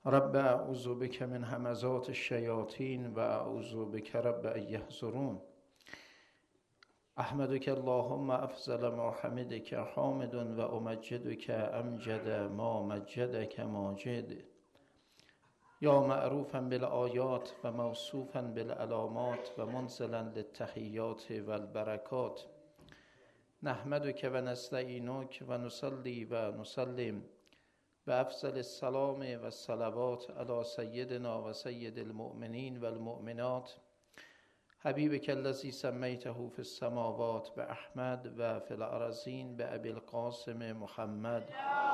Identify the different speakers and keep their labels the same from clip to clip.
Speaker 1: رب اعوذ بک من همزات الشیاطین و اعوذ بک رب ان یحضرون. احمدک اللهم افضل ما حمدک حامد و امجدک امجد ما مجدک ماجد. یا معروفا بالآیات و موصوفا بالعلامات و منزلا للتحیات والبرکات. نحمدک و نستعینک و نصلی و نسلم بأفضل السلام و الصلوات علی سیدنا و سید المؤمنین و المؤمنات حبیبک الذی سمیته فی السماوات بأحمد و فی الارضین بأبی القاسم محمد.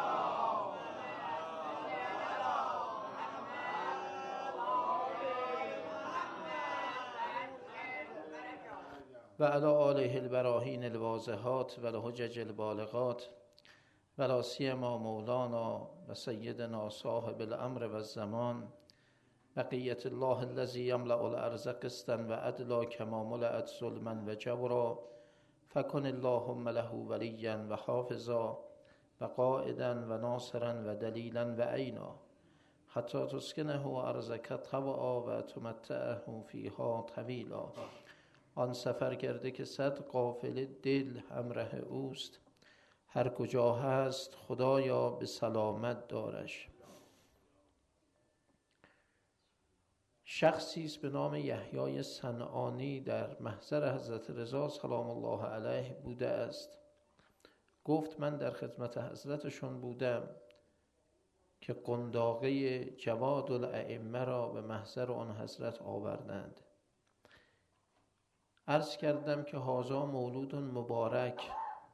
Speaker 1: و علی آله البراهین الواضحات و الحجج البالغات و لا سیما مولانا و سیدنا صاحب الامر و الزمان بقیت الله الذی یملأ الارض قسطا و عدلا کما ملأت ظلما و جورا. فکن اللهم له ولیا و حافظا و قائدا و ناصرا و دلیلا و عینا حتی تسکنه ارضک طوعا و تمتعه فیها طویلا. آن سفرگرده که صد قافله دل همراه اوست، هر کجا هست خدایا به سلامت دارش. شخصی است به نام یحیی صنعانی در محضر حضرت رضا سلام الله علیه بوده است. گفت من در خدمت حضرتشون بودم که قنداقه جواد الائمه را به محضر آن حضرت آوردند. عرض کردم که هذا مولود مبارک،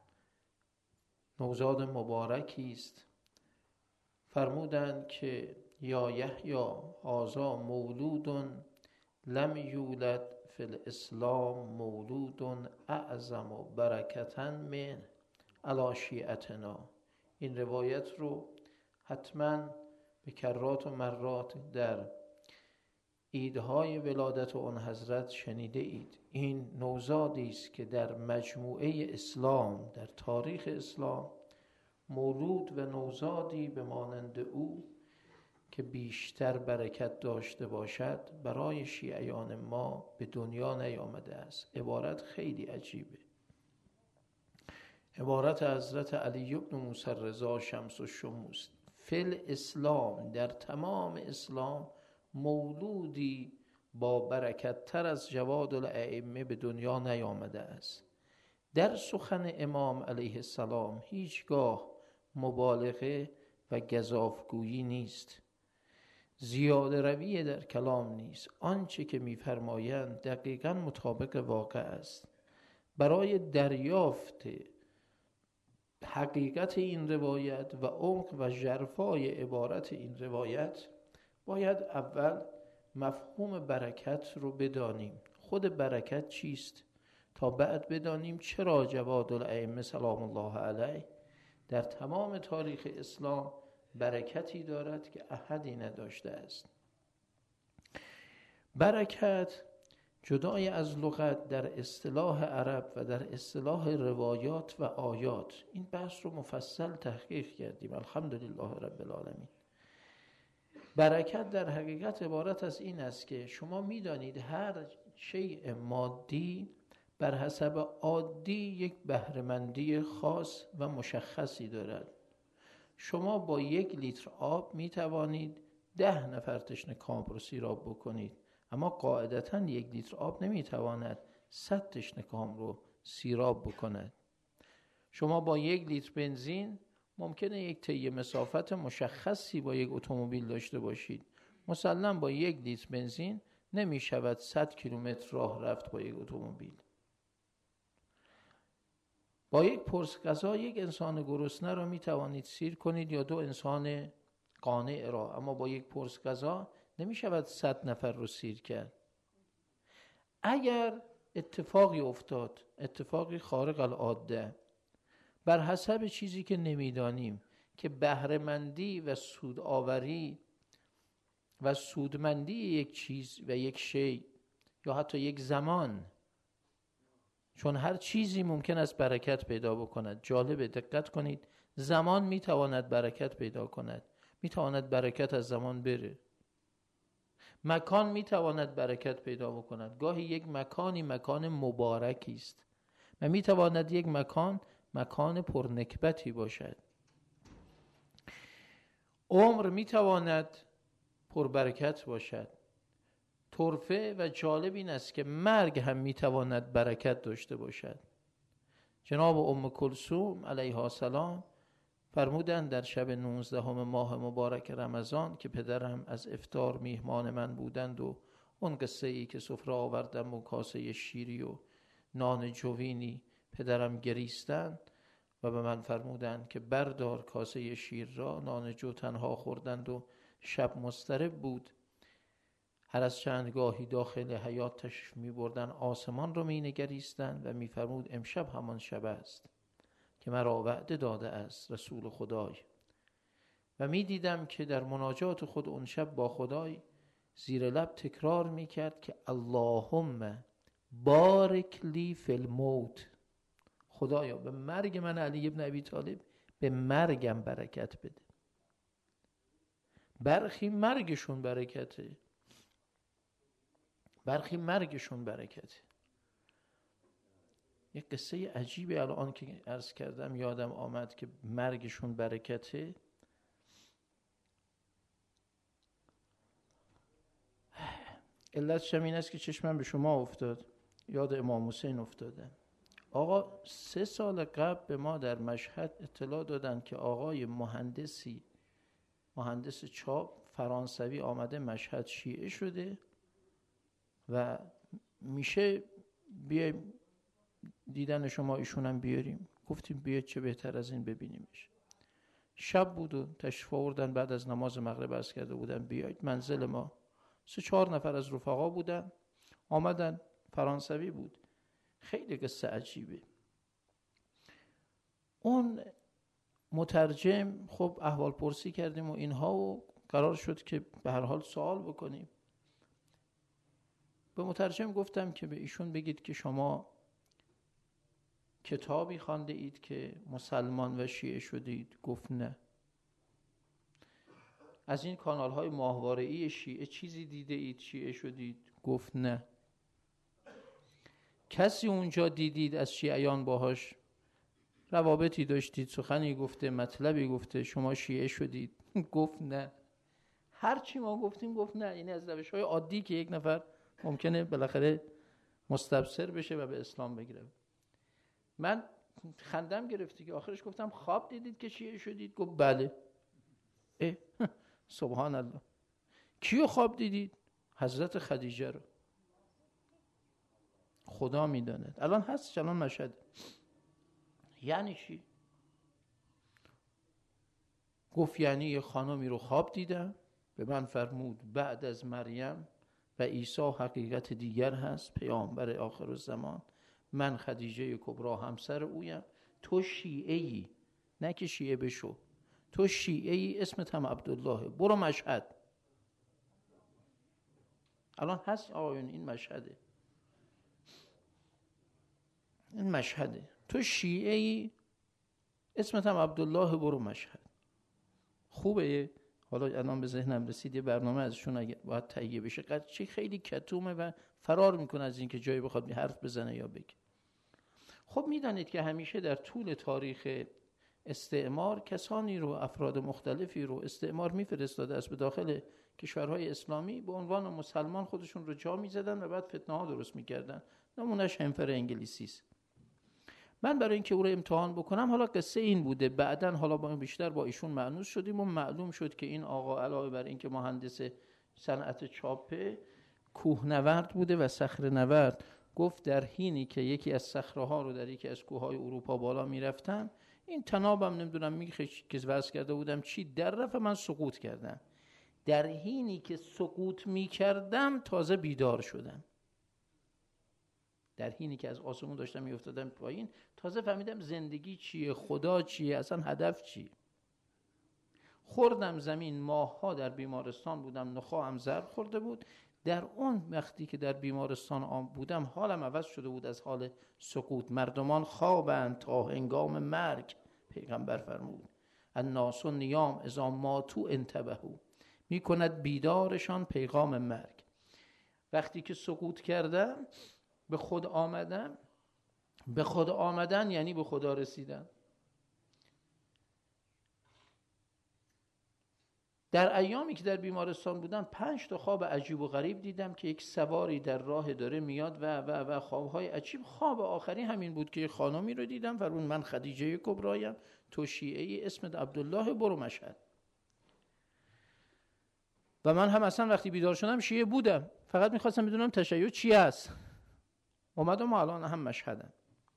Speaker 1: نوزاد مبارکی است. فرمودند که یا یحیی هذا مولود لم یولد فی الاسلام مولود اعظم برکتا من علی شیعتنا. این روایت رو حتما به کرات و مرات در عیدهای ولادت اون حضرت شنیده اید. این نوزادی است که در مجموعه اسلام، در تاریخ اسلام، مولود و نوزادی به مانند او که بیشتر برکت داشته باشد برای شیعیان ما به دنیا نیامده است. عبارت خیلی عجیبه. عبارت حضرت علی بن موسی رضا شمس الشموس: فی الاسلام، در تمام اسلام مولودی با برکت تر از جواد الائمه به دنیا نیامده است. در سخن امام علیه السلام هیچگاه مبالغه و گزافگویی نیست، زیاده روی در کلام نیست. آنچه که می‌فرمایند دقیقاً مطابق واقع است. برای دریافت حقیقت این روایت و عمق و ژرفای عبارت این روایت باید اول مفهوم برکت رو بدانیم. خود برکت چیست؟ تا بعد بدانیم چرا جواد الائمه سلام الله علیه در تمام تاریخ اسلام برکتی دارد که احدی نداشته است. برکت جدای از لغت در اصطلاح عرب و در اصطلاح روایات و آیات، این بحث رو مفصل تحقیق کردیم الحمدلله رب العالمین. برکت در حقیقت عبارت از این است که شما میدانید هر شیء مادی بر حسب عادی یک بهره‌مندی خاص و مشخصی دارد. شما با 1 لیتر آب میتوانید 10 نفر تشنه کام رو سیراب بکنید، اما قاعدتاً 1 لیتر آب نمیتواند 100 تشنه کام رو سیراب بکند. شما با 1 لیتر بنزین ممکنه یک طی مسافت مشخصی با یک اتومبیل داشته باشید. مسلم با 1 لیتر بنزین نمی شود 100 کیلومتر راه رفت با یک اتومبیل. با یک پرس غذا یک انسان گرسنه را می توانید سیر کنید یا 2 انسان قانع را، اما با یک پرس غذا نمی شود 100 نفر رو سیر کرد. اگر اتفاقی افتاد، اتفاقی خارق العاده، بر حسب چیزی که نمیدانیم، که بهره‌مندی و سودآوری و سودمندی یک چیز و یک شی یا حتی یک زمان، چون هر چیزی ممکن است برکت پیدا بکند. جالبه، دقت کنید، زمان میتواند برکت پیدا کند. میتواند برکت از زمان بره. مکان میتواند برکت پیدا بکند. گاهی یک مکانی مکان مبارکی است و میتواند یک مکان پرنکبتی باشد. عمر میتواند پربرکت باشد. طرفه و جالب این است که مرگ هم میتواند برکت داشته باشد. جناب ام کلثوم علیها السلام فرمودند در شب 19 ماه مبارک رمضان که پدرم از افطار میهمان من بودند و اون قصه ای که سفره آوردم و کاسه شیری و نان جوینی پدرم گریستند و به من فرمودند که بردار کاسه شیر را. نان جو تنها خوردند و شب مضطرب بود. هر از چند گاهی داخل حیاط تشریف می بردن، آسمان رو می نگریستند و می فرمود امشب همان شب است که مرا وعده داده است رسول خدای. و می دیدم که در مناجات خود اون شب با خدای زیر لب تکرار می کرد که اللهم بارک لی فی الموت. خدایا به مرگ من علی ابن ابی طالب به مرگم برکت بده. برخی مرگشون برکته، برخی مرگشون برکته. یک قصه عجیبی الان که عرض کردم یادم آمد که مرگشون برکته. علتش هم این است که چشمم به شما افتاد، یاد امام حسین افتادم. آقا 3 سال قبل به ما در مشهد اطلاع دادن که آقای مهندس چاپ فرانسوی آمده مشهد، شیعه شده و میشه بیایم دیدن شما ایشونم بیاریم. گفتیم بیاید، چه بهتر از این ببینیمش. شب بود و تشریف آوردن، بعد از نماز مغرب عرض کرده بودن بیاید منزل ما. 3-4 نفر از رفقا بودن آمدن، فرانسوی بود. خیلی قصه عجیبه. اون مترجم خب احوال پرسی کردیم و اینها و قرار شد که به هر حال سوال بکنیم. به مترجم گفتم که به ایشون بگید که شما کتابی خوانده اید که مسلمان و شیعه شدید؟ گفت نه. از این کانال های ماهواره‌ای شیعه چیزی دیده اید شیعه شدید؟ گفت نه. کسی اونجا دیدید از شیعیان باهاش روابطی داشتید، سخنی گفته، مطلبی گفته، شما شیعه شدید؟ گفت نه. هرچی ما گفتیم گفت نه. این از روش‌های عادی که یک نفر ممکنه بالاخره مستبصر بشه و به اسلام بگیره. من خندم گرفتی که آخرش گفتم خواب دیدید که شیعه شدید؟ گفت بله. سبحان الله. کیو خواب دیدید؟ حضرت خدیجه رو. خدا میداند. الان هست، الان مشهد. یعنی چی؟ گفت یعنی یه خانمی رو خواب دیدم، به من فرمود بعد از مریم و عیسی حقیقت دیگر هست، پیامبر آخر الزمان. من خدیجه کبرا همسر اویم. تو شیعه‌ای، نه که شیعه بشو، تو شیعه‌ای، اسمت هم عبدالله، برو مشهد. الان هست آقایون، این مشهده، این مشهده. تو شیعه‌ای، اسمت هم عبدالله، برو مشهد. خوبه. حالا الان به ذهنم رسید یه برنامه ازشون اگه باید تهیه بشه. قضیه خیلی کتومه و فرار میکنه از این که جایی بخواد حرف بزنه یا بگه. خب میدانید که همیشه در طول تاریخ استعمار کسانی رو، افراد مختلفی رو استعمار میفرستاده است به داخل کشورهای اسلامی، به عنوان مسلمان خودشون رو جا میزدن و بعد فتنه ها درست میکردن. نمونهش همفر انگلیسی است. من برای اینکه او رو امتحان بکنم، حالا قصه این بوده، بعدن حالا بیشتر با ایشون مأنوس شدیم و معلوم شد که این آقا علاوه بر اینکه مهندس صنعت چاپه، کوهنورد بوده و صخره‌نورد. گفت در حینی که یکی از صخره‌ها رو در یکی از کوههای اروپا بالا میرفتم، این تنابم نمیدونم میگه که واسه کرده بودم چی در رفت، من سقوط کردم. در حینی که سقوط میکردم تازه بیدار شدم. در حینی که از آسمون داشتم میافتادم پایین، تازه فهمیدم زندگی چیه، خدا چیه، اصلا هدف چیه. خوردم زمین، ماه‌ها در بیمارستان بودم، نخاعم ضرب خورده بود. در اون وقتی که در بیمارستان بودم حالم عوض شده بود از حال سقوط. مردمان خوابند تا هنگام مرگ، پیغمبر فرمود. الناس نیام اذا ماتوا انتبهوا، میکند بیدارشان پیغام مرگ. وقتی که سقوط کردم به خود آمدم، به خود آمدن یعنی به خدا رسیدن. در ایامی که در بیمارستان بودم 5 تا خواب عجیب و غریب دیدم که یک سواری در راه داره میاد و خوابهای عجیب. خواب آخری همین بود که خانمی رو دیدم فرمون من خدیجه کبرایم، تو شیعه‌ای، اسمت عبدالله، برو مشهد. و من هم اصلا وقتی بیدار شدم شیعه بودم، فقط میخواستم بدونم تشیع چی است. اومدم و الان هم مشهدم.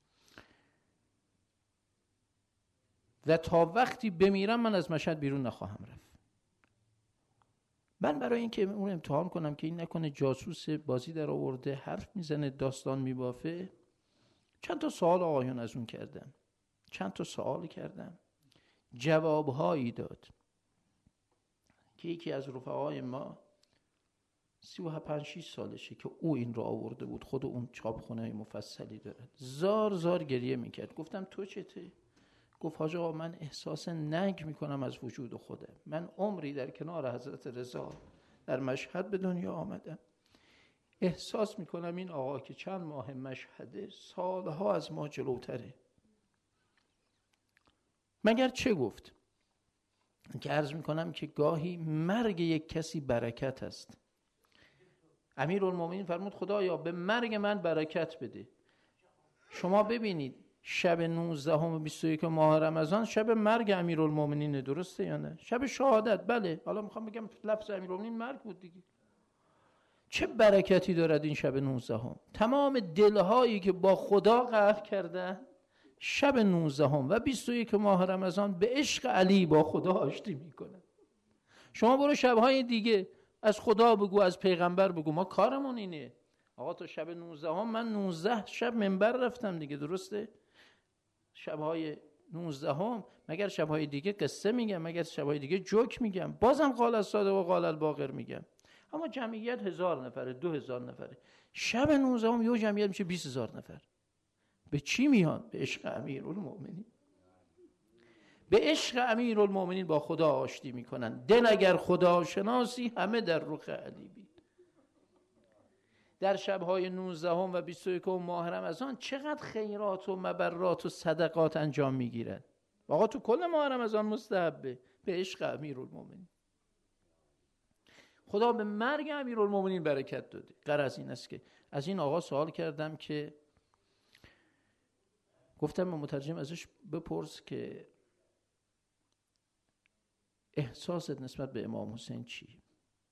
Speaker 1: و تا وقتی بمیرم من از مشهد بیرون نخواهم رفت. من برای اینکه اون امتحان کنم که این نکنه جاسوس بازی در آورده، حرف میزنه، داستان میبافه، چند تا سوال آقایون از اون کردم، چند تا سوال کردم، جوابهایی داد که یکی از رفقای ما 35-6 سالشه که او این رو آورده بود، خود اون چاپخونه مفصلی داره، زار زار گریه میکرد. گفتم تو چته؟ گفت حاج آقا من احساس ننگ میکنم از وجود خودم، من عمری در کنار حضرت رضا در مشهد به دنیا آمدم، احساس میکنم این آقا که چند ماه مشهده سالها از ما جلوتره. مگر چه گفت؟ که عرض میکنم که گاهی مرگ یک کسی برکت است. امیرالمومنین فرمود خدایا به مرگ من برکت بده. شما ببینید شب 19 و 21 ماه رمضان شب مرگ امیرالمومنین، درسته یا نه؟ شب شهادت، بله. حالا میخوام بگم لفظ امیرالمومنین مرگ بود دیگه. چه برکتی دارد این شب 19 هم. تمام دلهایی که با خدا قهر کردن شب 19 و 21 ماه رمضان به عشق علی با خدا آشتی میکنن. شما برو شبهای دیگه از خدا بگو، از پیغمبر بگو، ما کارمون اینه. آقا تا شب 19 من 19 شب منبر رفتم دیگه، درسته؟ شبهای 19 مگر شبهای دیگه قصه میگم؟ مگر شبهای دیگه جوک میگم؟ بازم قال الصادق و قال الباقر میگم. اما جمعیت 1000 نفره، 2000 نفره. شب 19 یه جمعیت میشه 20000 نفر. به چی میان؟ به عشق امیرالمومنین. به عشق امیرالمومنین با خدا آشتی میکنن. دل اگر خدا شناسی همه در رخ علی بید. در شبهای 19 و 21 ماه رمضان چقدر خیرات و مبرات و صدقات انجام میگیرن. آقا تو کل ماه رمضان مستحبه. به عشق امیرالمومنین. خدا به مرگ امیرالمومنین برکت داده. غرض این است که از این آقا سوال کردم که گفتم به مترجم ازش بپرس که احساست نسبت به امام حسین چی؟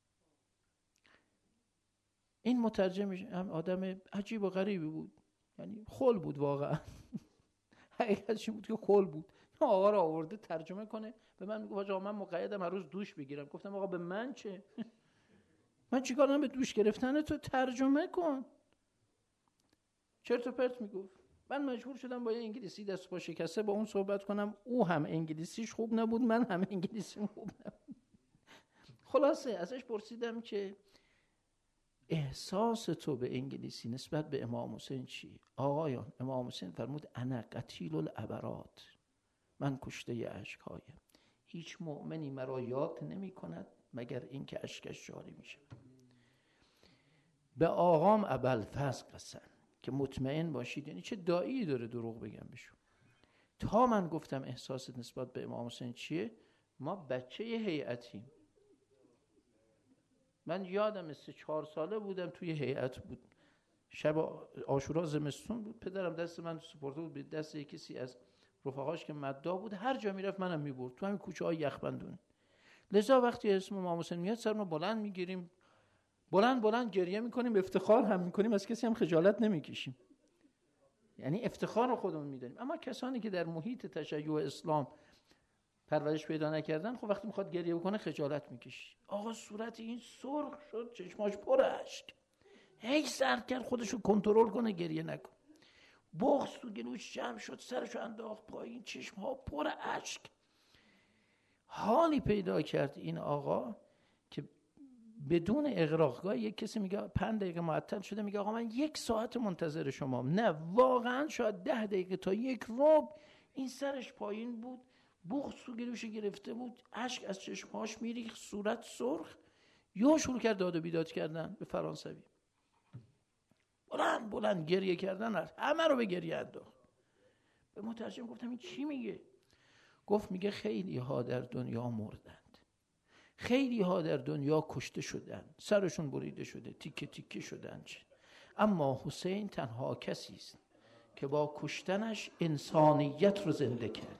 Speaker 1: این مترجم هم آدم عجیب و غریبی بود، یعنی خل بود واقعا. حقیقتش بود که خل بود. آقا رو آورده ترجمه کنه، به من میگه آقا من مقیدم هر روز دوش بگیرم. گفتم آقا به من چه؟ من چیکار دارم به دوش گرفتن تو؟ ترجمه کن. چرت و پرت میگفت. من مجبور شدم با یه انگلیسی دست پا شکسته با اون صحبت کنم. او هم انگلیسیش خوب نبود، من هم انگلیسیم خوب نبود. خلاصه ازش پرسیدم که احساس تو به انگلیسی نسبت به امام حسین چی؟ آقایان امام حسین فرمود انا قتیل العبرات، من کشته اشک‌هایم. هیچ مؤمنی مرا یاد نمی کند مگر اینکه اشکش جاری میشه. به آقام ابوالفضل قسم که مطمئن باشید، یعنی چه داعی داره دروغ بگم بهشون. تا من گفتم احساست نسبت به امام حسین چیه، ما بچه هیئتیم. من یادم 3-4 ساله بودم توی هیئت بود، شب عاشورا زمستون بود، پدرم دست من سپرده بود به دست کسی از رفقاش که مداح بود، هر جا میرفت منم میبرد تو همین کوچه های یخبندون. لذا وقتی اسم امام حسین میاد سرمو بلند میگیریم، بلند بلند گریه میکنیم، افتخار هم میکنیم، از کسی هم خجالت نمیکشیم، یعنی افتخار رو خودمون میدونیم. اما کسانی که در محیط تشیع اسلام پرورش پیدا نکردن، خب وقتی میخواد گریه بکنه خجالت میکشه. آقا صورت این سرخ شد، چشماش پر اشک، هی سر کرد خودشو کنترل کنه گریه نکن. بغض تو گلوش جمع شد، سرشو انداخت پایین، چشمها پر اشک. حالی پیدا کرد این آقا که بدون اغراقگاه یک کسی میگه 5 دقیقه معطل شده، میگه آقا من 1 ساعت منتظر شمام. نه واقعا شاید 10 دقیقه تا 1 ربع این سرش پایین بود، بغض تو گلوش گرفته بود، اشک از چشمهاش میریخت، صورت سرخ. یا شروع کرد داد و بیداد کردن به فرانسوی، بلند بلند گریه کردن، همه رو به گریه انداخت. به مترجم گفتم این چی میگه؟ گفت میگه خیلی ها در دنیا مردند، خیلی ها در دنیا کشته شدند، سرشون بریده شده، تیکه تیکه شدند، اما حسین تنها کسی است که با کشتنش انسانیت رو زنده کرد.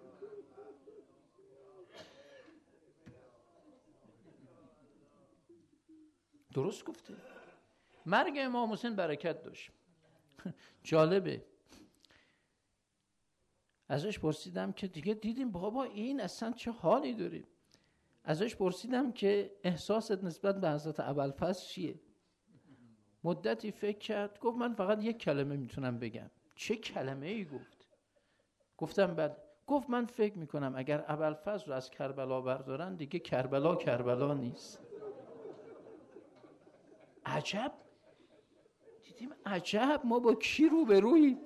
Speaker 1: درست گفته. مرگ امام حسین برکت داشت. جالبه، ازش پرسیدم که دیگه دیدیم بابا این اصلا چه حالی داره. ازش پرسیدم که احساست نسبت به حضرت ابوالفضل چیه؟ مدتی فکر کرد، گفت من فقط یک کلمه میتونم بگم. چه کلمه ای گفت؟ گفتم بعد. گفت من فکر میکنم اگر ابوالفضل رو از کربلا بردارن دیگه کربلا کربلا نیست. عجب، دیدیم عجب ما با کی روبروییم.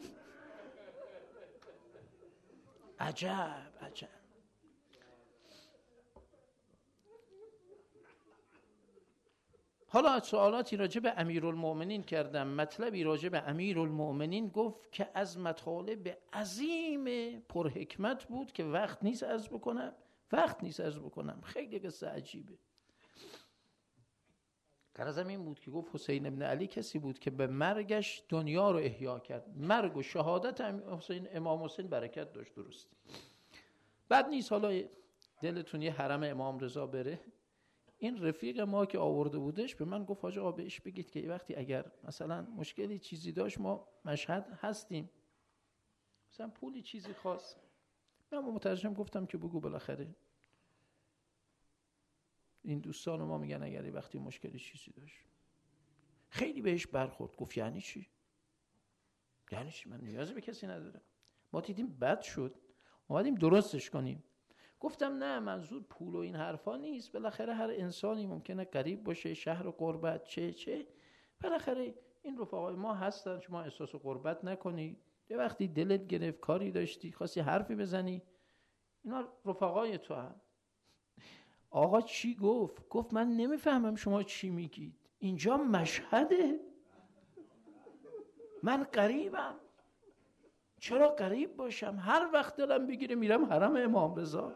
Speaker 1: عجب عجب. حالا سوالاتی راجع به امیرالمؤمنین کردم. مطلبی راجع به امیرالمؤمنین گفت که از مطالب عظیم پرحکمت بود که وقت نیست عرض بکنم. خیلی قصه عجیبه. غرضم این بود که گفت حسین ابن علی کسی بود که به مرگش دنیا رو احیا کرد. مرگ و شهادت امام حسین برکت داشت. درست. بعد نیست حالا دلتون یه حرم امام رضا بره. این رفیق ما که آورده بودش به من گفت حاج آقا بهش بگید که وقتی اگر مثلا مشکلی چیزی داشت ما مشهد هستیم، مثلا پولی چیزی خواست. من مترجم گفتم که بگو بالاخره این دوستان ما میگن اگر وقتی مشکلی چیزی داشت. خیلی بهش برخورد. گفت یعنی چی؟ یعنی چی؟ من نیازی به کسی ندارم. ما دیدیم بد شد اومدیم درستش کنیم. گفتم نه منظور پول و این حرفا نیست. بالاخره هر انسانی ممکنه غریب باشه، شهر و غربت چه بالاخره این رفقای ما هستن. شما احساس غربت نکنی. یه وقتی دلت گرفت کاری داشتی خواستی حرفی بزنی، اینا رفقای تو هم. آقا چی گفت؟ گفت من نمیفهمم شما چی میگید. اینجا مشهده، من غریبم. چرا غریب باشم؟ هر وقت دلم بگیره میرم حرم امام رضا.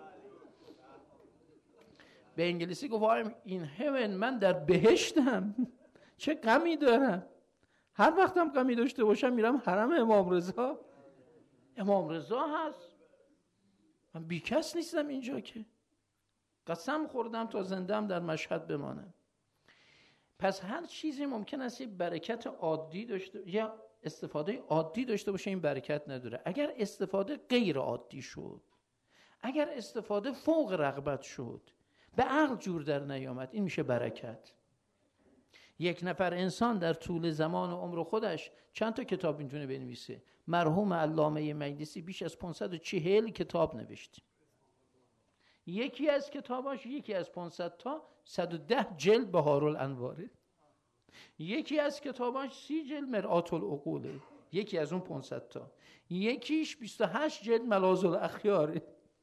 Speaker 1: به انگلیسی گفت in heaven، من در بهشتم. چه غمی دارم؟ هر وقتم غمی داشته باشم میرم حرم امام رضا. امام رضا هست، من بی کس نیستم اینجا که. قسم خوردم تا زندم در مشهد بمانم. پس هر چیزی ممکن است یه برکت عادی داشته یا استفاده عادی داشته باشه، این برکت نداره. اگر استفاده غیر عادی شد، اگر استفاده فوق رغبت شد، به عقل جور در نیامد، این میشه برکت. یک نفر انسان در طول زمان و عمر خودش چند تا کتاب میتونه بنویسه؟ مرحوم علامه مجلسی بیش از 540 کتاب نوشت. یکی از کتاباش یکی از 500 تا 110 جلد بهارالانواره. یکی از کتاباش 30 جلد مرآت العقوله، یکی از اون 500 تا. یکیش 28 جلد ملاذ الاخیاره.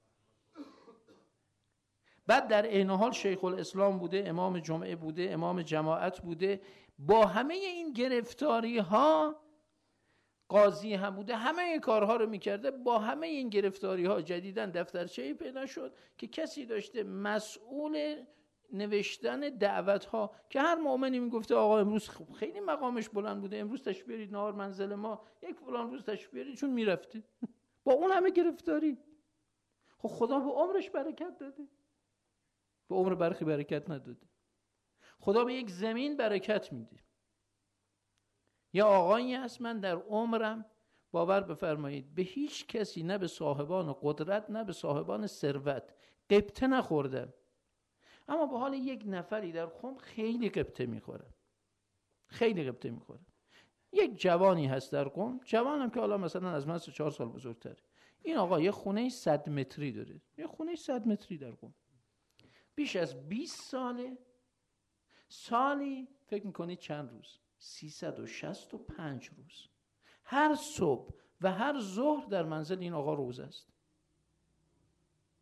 Speaker 1: بعد در عین حال شیخ الاسلام بوده، امام جمعه بوده، امام جماعت بوده. با همه این گرفتاری ها قاضی هم بوده، همه این کارها رو میکرده. با همه این گرفتاری ها جدیداً دفترچه‌ای پیدا شد که کسی داشته مسئول نوشتن دعوت ها که هر مؤمنی میگفته آقا امروز خیلی مقامش بلند بوده، امروز تشریف بیارید نهار منزل ما، یک فلان روز تشریف بیارید، چون میرفته. با اون همه گرفتاری. خب خدا به عمرش برکت داده؟ به عمر برخی برکت نداده. خدا به یک زمین برکت میده. یا آقایی هست من در عمرم باور بفرمایید به هیچ کسی، نه به صاحبان قدرت نه به صاحبان ثروت، قبطه نخوردم. اما به حال یک نفری در خم خیلی قبطه میخوره. خیلی قبطه میخوره. یک جوانی هست در قم، جوانم که حالا مثلا از من 4 سال بزرگتره. این آقا یه خونه 100 متری داره. یه خونه 100 متری در قم. بیش از 20 ساله. سالی فکر میکنید چند روز؟ 365 روز. هر صبح و هر ظهر در منزل این آقا روزه است.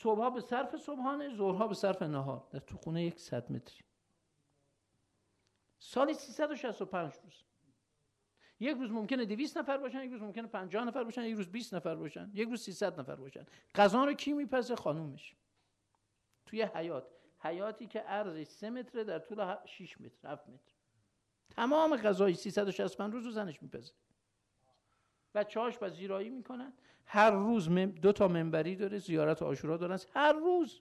Speaker 1: صبحها به صرف صبحانه، ظهرها به صرف نهار. در تو خونه 100 متری. سالی 365 روز. یک روز ممکنه 200 نفر باشن، یک روز ممکنه 50 نفر باشن، یک روز 20 نفر باشن، یک روز 300 نفر باشن. غذا رو کی میپزه؟ خانومش. توی حیاتی که عرضش 3 متره، در طول 6 متر 7 متر، تمام غذای 365 روز رو زنش میپزه. بچه‌هاش پذیرایی میکنن. هر روز 2 تا منبری داره، زیارت عاشورا دارن هر روز.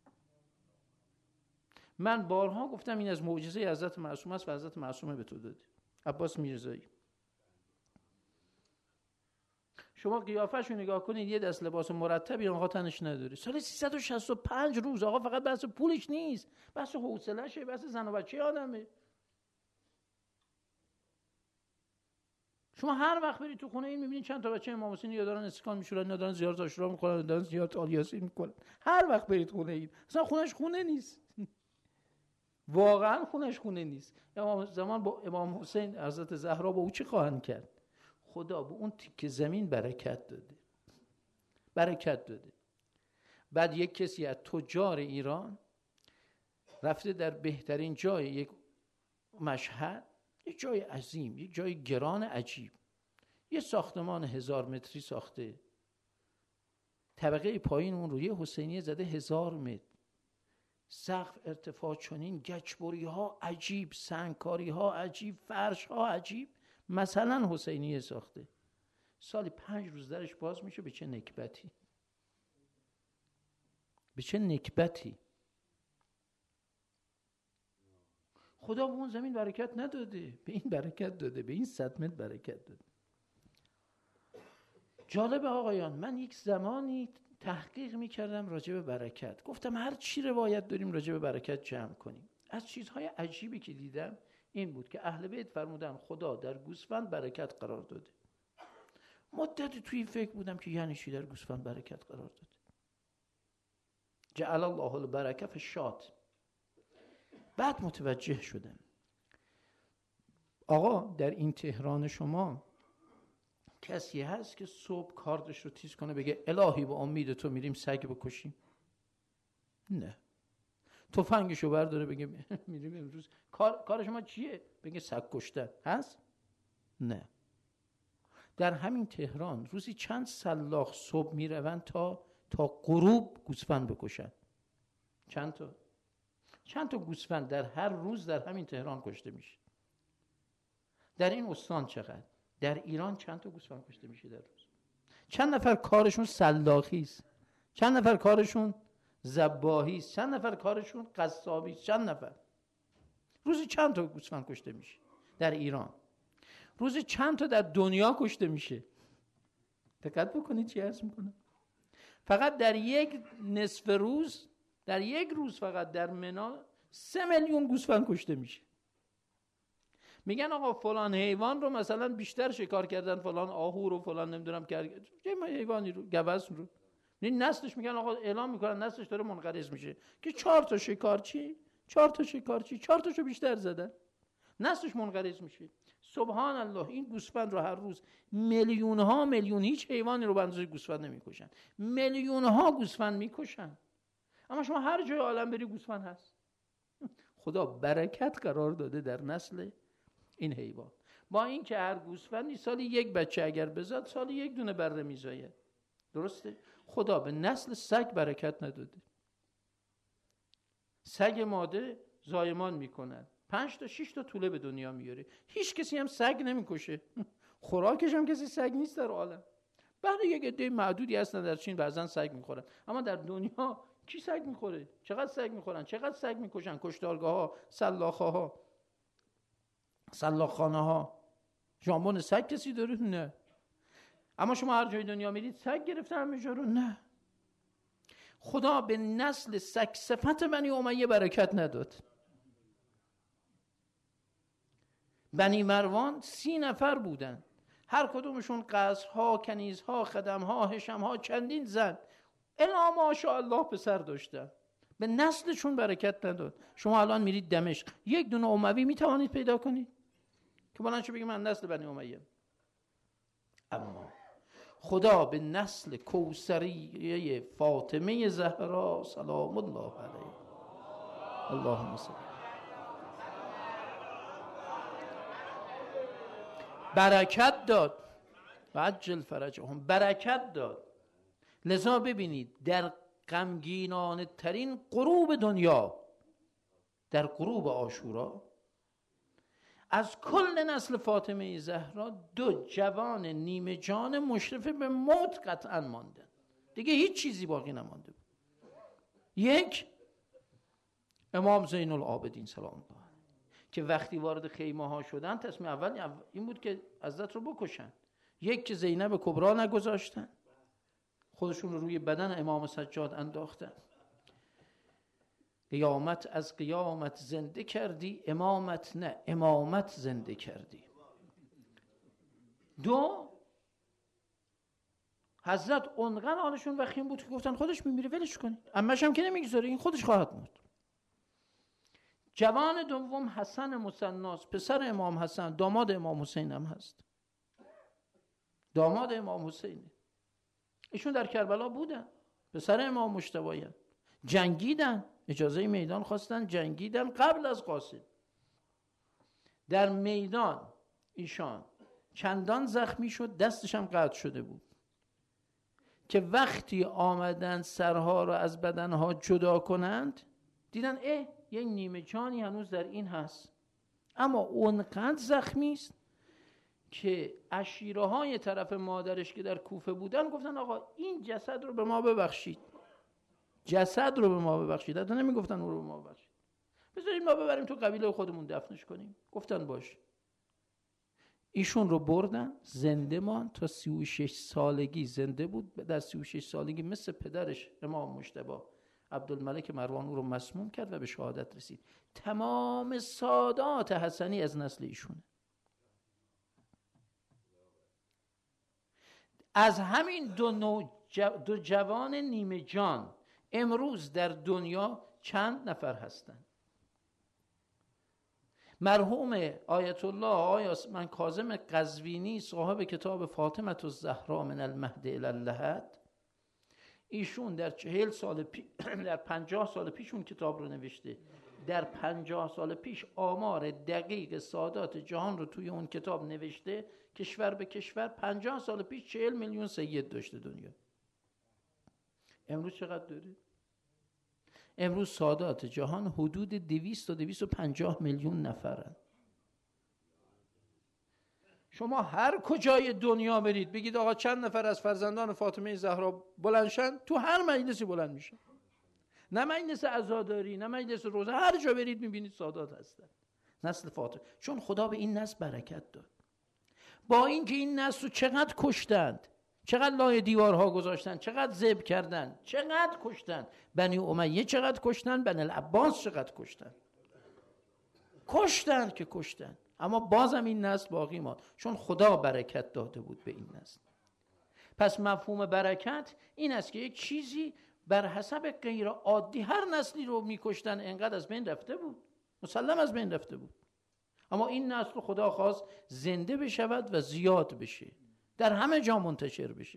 Speaker 1: من بارها گفتم این از معجزه حضرت معصومه است و حضرت معصومه به تو داده. عباس میرزایی، شما قیافه‌شو نگاه کنید، یه دست لباس مرتبی آقا تنش نداره. سال 365 روز. آقا فقط بحث پولش نیست، بحث حوصله‌شه، بحث زن و بچه آدمه. شما هر وقت برید تو خونه این می‌بینید چند تا بچه امام حسین یا دارن استکان میشورن، یا دارن زیارت عاشورا می‌کنن، یا دارن زیارت آلیاسی می‌کنن. هر وقت برید خونه این، اصلا خونش خونه نیست. واقعا خونش خونه نیست. امام زمان با امام حسین حضرت زهرا با او چه خواهند کرد؟ خدا به اون تیکه زمین برکت داده. برکت داده. بعد یک کسی از تجار ایران رفته در بهترین جای یک مشهد، یک جای عظیم، یک جای گران عجیب، یه ساختمان 1000 متری ساخته. طبقه پایین اون رو یه حسینیه زده 1000 متر. سقف ارتفاع چنین، گچبری ها عجیب، سنگکاری ها عجیب، فرش ها عجیب. مثلا حسینیه ساخته. سالی 5 روز درش باز میشه. به چه نکبتی، به چه نکبتی. خدا به اون زمین برکت نداده، به این برکت داده، به این 100 متر برکت داده. جالب آقایان، من یک زمانی تحقیق میکردم راجع به برکت. گفتم هر چی روایت داریم راجع به برکت جمع کنیم. از چیزهای عجیبی که دیدم این بود که اهل بیت فرمودن خدا در گوسفند برکت قرار داده. مدتی توی فکر بودم که یعنی چی در گوسفند برکت قرار داده. جعل الله البرکه فی الشاة. بعد متوجه شدم آقا در این تهران شما کسی هست که صبح کاردش رو تیز کنه بگه الهی با امید تو میریم سگ بکشیم؟ نه. تفنگشو برداره بگه میریم امروز کار شما چیه؟ بگه سگ کشتن هست؟ نه. در همین تهران روزی چند سلاخ صبح میروند تا غروب گوسفند بکشن. چند تا گوسفند در هر روز در همین تهران کشته میشه. در این استان چقدر؟ در ایران چند تا گوسفند کشته میشه در روز؟ چند نفر کارشون سلاخی است؟ چند نفر کارشون ذباحی است؟ چند نفر کارشون قصابی است؟ چند نفر؟ روزی چند تا گوسفند کشته میشه در ایران؟ روزی چند تا در دنیا کشته میشه؟ دقت بکنید چی عرض میکنم. فقط در یک نصف روز، در یک روز فقط در منی 3 میلیون گوسفند کشته میشه. میگن آقا فلان حیوان رو مثلا بیشتر شکار کردن، فلان آهو رو فلان نمیدونم کرد، چه حیوانی رو، گوز رو، نسلش میگن آقا اعلام میکنن نسلش داره منقرض میشه که 4 تا شکارچی 4 تاشو بیشتر زدن، نسلش منقرض میشه. سبحان الله. این گوسفند رو هر روز میلیون ها میلیون، هیچ حیوانی رو به اندازه گوسفند نمیکشن، میلیون ها گوسفند میکشن. اما شما هر جای عالم بری گوسفند هست. خدا برکت قرار داده در نسل این حیوان. با این که هر گوسفندی سالی 1 بچه اگر بزاد سالی 1 دونه بره میزاید. درسته؟ خدا به نسل سگ برکت نداده. سگ ماده زایمان میکنن، 5 تا 6 تا توله به دنیا میاره. هیچ کسی هم سگ نمیکشه. خوراکش هم کسی سگ نیست در عالم. بعد یک عده معدودی هستن در چین بعضن سگ میخورن، اما در دنیا کی سگ میخوره؟ چقدر سگ میخورن؟ چقدر سگ میکشن؟ کشتارگاه ها، سلاخخانه ها، ژامبون سگ کسی داره؟ نه. اما شما هر جای دنیا میرید سگ گرفته همه جا رو؟ نه. خدا به نسل سگ صفت بنی امیه برکت نداد. بنی مروان 30 نفر بودن، هر کدومشون قصرها، کنیزها، خدمها، هشمها، چندین زن، الا ماشاءالله پسر داشتن. به نسلشون برکت نداد. شما الان میرید دمشق 1 دونه اموی میتوانید پیدا کنید که بلند شه بگه من نسل بنی امیه؟ اما خدا به نسل کوثریه فاطمه زهرا سلام الله علیها اللهم صل برکت داد و عجل فرجهم، برکت داد. لذا ببینید در غمگینانه ترین غروب دنیا، در غروب عاشورا، از کل نسل فاطمه زهرا 2 جوان نیمه جان مشرف به موت قطعا ماندن، دیگه هیچ چیزی باقی نمانده بود. یک امام زین العابدین سلام الله علیه که وقتی وارد خیمه ها شدن تصمیم اول این بود که حضرت رو بکشن. یک که زینب کبرا نگذاشتن، خودشون رو روی بدن امام سجاد انداختن. قیامت از قیامت زنده کردی، امامت نه امامت زنده کردی. 2 حضرت اونقدر حالشون وخیم بود که گفتن خودش میمیره ولش کنید، عمه‌ش هم که نمیگذاره، این خودش خواهد مرد. جوان دوم حسن مثناست، پسر امام حسن، داماد امام حسین هم هست، داماد امام حسینه. ایشون در کربلا بودن، پسر امام مجتبی، جنگیدن، اجازه میدان خواستن، جنگیدن قبل از قاسم. در میدان ایشان چندان زخمی شد دستش هم قطع شده بود که وقتی آمدن سرها را از بدنها جدا کنند دیدن یک نیمه جانی هنوز در این هست، اما اونقدر زخمی است که عشیره های طرف مادرش که در کوفه بودن گفتن آقا این جسد رو به ما ببخشید، جسد رو به ما ببخشید. حتی نمیگفتن او رو به ما ببخشید، بذاریم ما ببریم تو قبیله خودمون دفنش کنیم. گفتن باش. ایشون رو بردن، زنده ماند تا 36 سالگی زنده بود. در 36 سالگی مثل پدرش امام مجتبی عبدالملک مروان او رو مسموم کرد و به شهادت رسید. تمام سادات حسنی از نسل ایشونه. از همین دو جوان نیمه جان امروز در دنیا چند نفر هستند؟ مرحوم آیت الله آقای من کاظم قزوینی صاحب کتاب فاطمه الزهرا من المهد الی اللحد، ایشون در 50 سال پیش اون کتاب رو نوشته. در 50 سال پیش آمار دقیق سادات جهان رو توی اون کتاب نوشته، کشور به کشور. 50 سال پیش 40 میلیون سید داشته دنیا. امروز چقدر داره؟ امروز سادات جهان حدود 200 تا 250 میلیون نفرن. شما هر کجای دنیا برید بگید آقا چند نفر از فرزندان فاطمه زهرا بلندشن، تو هر مجلسی بلند میشن. نه مجلس عزاداری، نه مجلس روزه، هر جا برید میبینید سادات هستن، نسل فاطمه. چون خدا به این نسل برکت داد. با اینکه این نسل رو چقدر کشتند، چقدر لای دیوارها گذاشتن، چقدر ذبح کردن، چقدر کشتن. بنی امیه چقدر کشتن، بنی العباس چقدر کشتن. کشتن، اما بازم این نسل باقی ماند، چون خدا برکت داده بود به این نسل. پس مفهوم برکت این است که یک چیزی بر حسب غیر عادی، هر نسلی رو میکشتن انقدر از بین رفته بود، مسلم از بین رفته بود، اما این نسل خدا خواست زنده بشود و زیاد بشه، در همه جا منتشر بشه.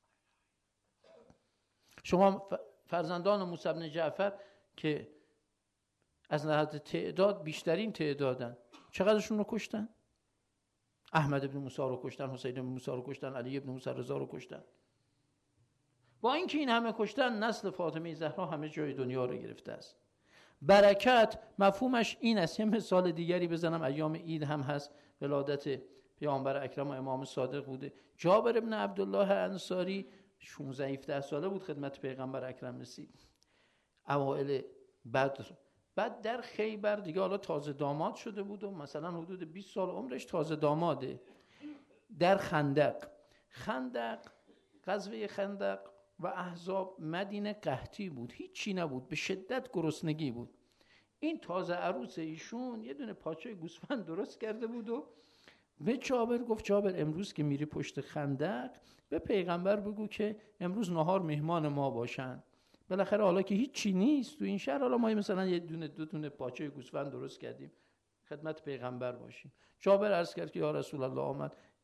Speaker 1: شما فرزندان موسی بن جعفر که از نظر تعداد بیشترین تعدادن، چقدرشون رو کشتن؟ احمد بن موسی رو کشتن، حسین بن موسی رو کشتن، علی بن موسی رضا رو کشتن. با اینکه این همه کشتن، نسل فاطمه زهرا همه جای دنیا رو گرفته است. برکت مفهومش این است. یه مثال دیگری بزنم، ایام عید هم هست، ولادت پیامبر اکرم و امام صادق بوده. جابر بن عبدالله انصاری 16-17 ساله بود خدمت پیغمبر اکرم رسید، اوائل بدر. بعد در خیبر دیگه حالا تازه داماد شده بود و مثلا حدود 20 سال عمرش، تازه داماده. در خندق، غزوه خندق و احزاب، مدینه قحطی بود، هیچی نبود، به شدت گرسنگی بود. این تازه عروس ایشون یه دونه پاچه گوسفند درست کرده بود و به جابر گفت جابر امروز که میری پشت خندق به پیغمبر بگو که امروز نهار مهمان ما باشن. بالاخره حالا که هیچی نیست تو این شهر، حالا ما مثلا یه دونه دو دونه پاچه گوسفند درست کردیم خدمت پیغمبر باشیم. جابر عرض کرد که یا رسول الله، آمد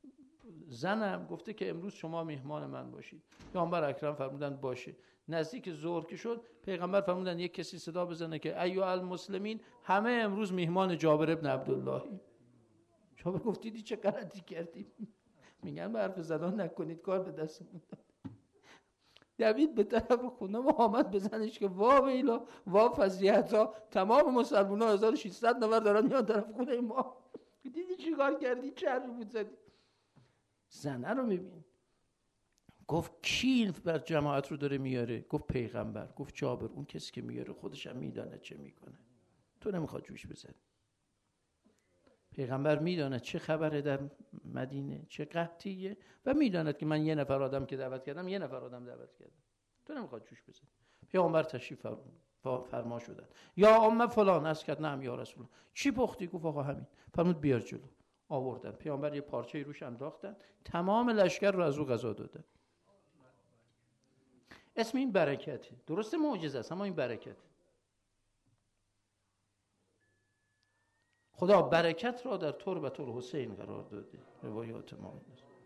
Speaker 1: زنم گفته که امروز شما میهمان من باشید. پیامبر اکرم فرمودن باشه. نزدیک ظهر که شد پیغمبر فرمودن یک کسی صدا بزنه که ایها المسلمین، همه امروز میهمان جابر ابن عبداللهی. جابر گفت دیدی چه غلطی کردیم؟ میگن به حرف زدن نکنید، کار به دستمون داد. دوید به طرف خونه محمد بزنش که وا ویلا وا فضیحتا، تمام مسلمان‌ها 1600 نفر دارن میان طرف خونه ما. دیدی چی کار کردی؟ چه حرفی بود زدی؟ زنه رو میبین. گفت کی بر جماعت رو داره میاره؟ گفت پیغمبر. گفت جابر اون کسی که میاره خودش هم میدانه چه میکنه، تو نمیخواد جوش بزنی. پیغمبر میداند چه خبره در مدینه، چه قحطیه، و میداند که من یه نفر آدم که دعوت کردم، یه نفر آدم دعوت کردم، تو نمیخواد جوش بزنی. پیغمبر تشریف فرما شدن. یا ام فلان، از کرد نعم یا رسول الله. چی پختی؟ گفت آقا همین. فرمود بیار جلو. آوردن. پیامبر یه پارچه روش انداختن، تمام لشکر رو از او غذا دادن. اسم این برکته. درسته معجزه است اما این برکت. خدا برکت را در تربت الحسین قرار داده. روایات ما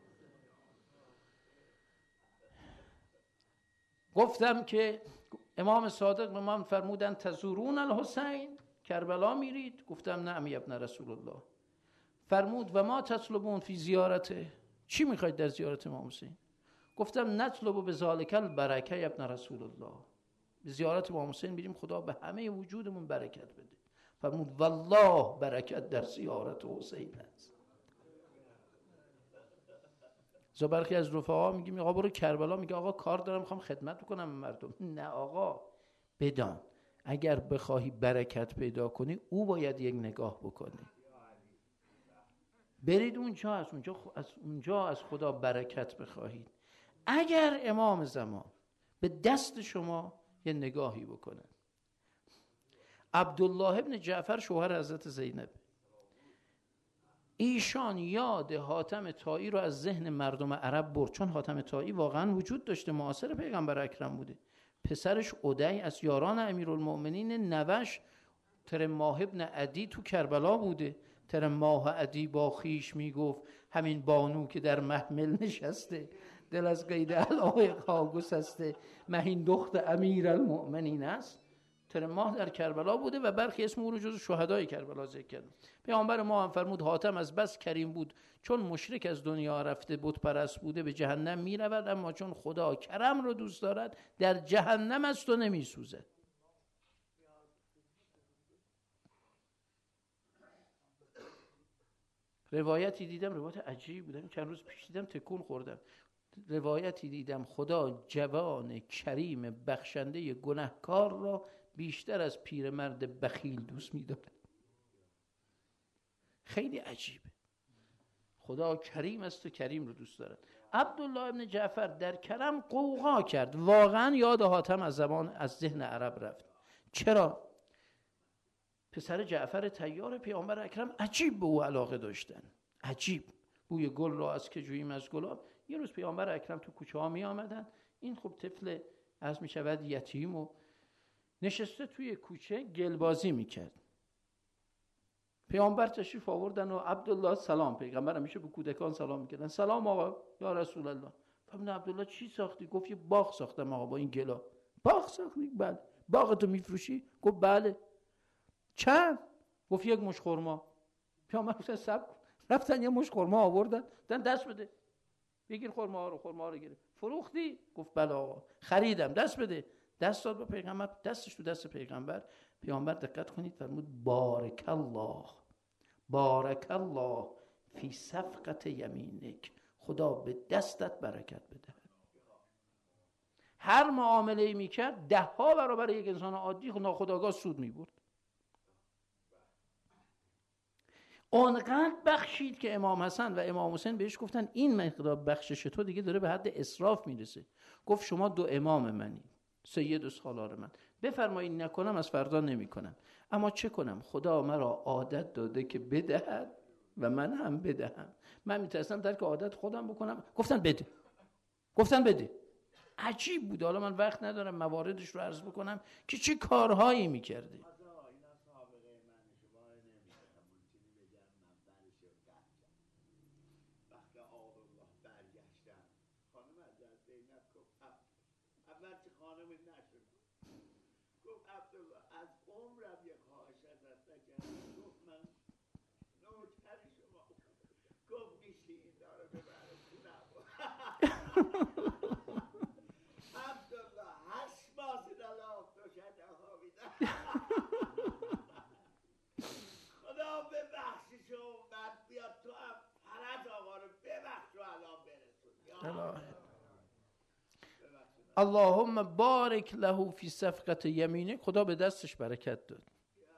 Speaker 1: گفتم که امام صادق به من فرمودن تزورون الحسین، کربلا میرید؟ گفتم نعم ابن رسول الله. فرمود و ما تطلبون فی زیارته، چی میخواید در زیارت امام حسین؟ گفتم نطلب بذالک البرکه ابن رسول الله، به زیارت امام حسین میریم خدا به همه وجودمون برکت بده. فرمود والله برکت در زیارت حسین است. زو برخی از رفقا میگیم آقا برو کربلا، میگه آقا کار دارم میخوام خدمت بکنم مردم. نه آقا، بدان اگر بخواهی برکت پیدا کنی او باید یک نگاه بکنی. برید اونجا، از اونجا از خدا برکت بخواهید. اگر امام زمان به دست شما یه نگاهی بکنه. عبدالله ابن جعفر شوهر حضرت زینب، ایشان یاد حاتم طایی رو از ذهن مردم عرب برد، چون حاتم طایی واقعا وجود داشته، معاصر پیغمبر اکرم بوده. پسرش عدی از یاران امیرالمؤمنین، نوش ترماه ابن عدی تو کربلا بوده. ترماه عدی با خیش میگفت همین بانو که در محمل نشسته، دل از قید علایق ها گسسته، مهین دخت امیرالمؤمنین است. ترماه در کربلا بوده و برخی اسم او رو جز شهدای کربلا ذکر کردن. پیامبر ما هم فرمود حاتم از بس کریم بود، چون مشرک از دنیا رفته بت پرست بوده به جهنم می رود، اما چون خدا کرم رو دوست دارد در جهنم است و نمی سوزد. روایتی دیدم، روایت عجیب بودم، چند روز پیش دیدم تکون خوردم. روایتی دیدم خدا جوان کریم بخشنده گناهکار را بیشتر از پیرمرد بخیل دوست می‌دارد. خیلی عجیبه. خدا کریم است و کریم رو دوست دارد. عبدالله ابن جعفر در کرم قوقا کرد، واقعا یاد حاتم از ذهن عرب رفت. چرا؟ پسر جعفر طیار پیامبر اکرم عجیب به او علاقه داشتن، عجیب. بوی گل را از که جوییم از گلاب. یه روز پیامبر اکرم تو کوچه ها می آمدن، این خب طفل از می شود یتیم و نشسته توی کوچه گلبازی می کرد. پیامبر تشریف آوردن و عبدالله سلام، پیغمبر همیشه به کودکان سلام میکردن، سلام آقا یا رسول الله. فرمود عبدالله چی ساختی؟ گفت یه باغ ساختم آقا با این گلا. باغ ساختی؟ بله. باغتو میفروشی؟ گفت بله. چند؟ گفت یک مش خرما. پیامبر گفت صبر کن. رفتن یه مش خرما آوردن، دادن دست بده. بگیر خرما رو گرفت. فروختی؟ گفت بله آقا. خریدم، دست بده. دست داد به پیغمبر، دستش تو دست پیغمبر. پیامبر دقت کنید فرمود بارک الله، بارک الله فی صفقت یمینک، خدا به دستت برکت بده. هر معامله‌ای میکرد 10 برابر یک انسان عادی ناخودآگاه سود میبرد. اونقدر بخشید که امام حسن و امام حسین بهش گفتن این مقدار بخشش تو دیگه داره به حد اسراف میرسه. گفت شما 2 امام منید، سید و سالار من، بفرمایید نکنم از فردا نمی کنم. اما چه کنم؟ خدا مرا عادت داده که بدهد و من هم بدهم. من میترسم ترک عادت خودم بکنم. گفتن بده. عجیب بود. حالا من وقت ندارم مواردش رو عرض بکنم که چه کارهایی میکرده. اللهم بارک له فی صفقت یمینه، خدا به دستش برکت داد.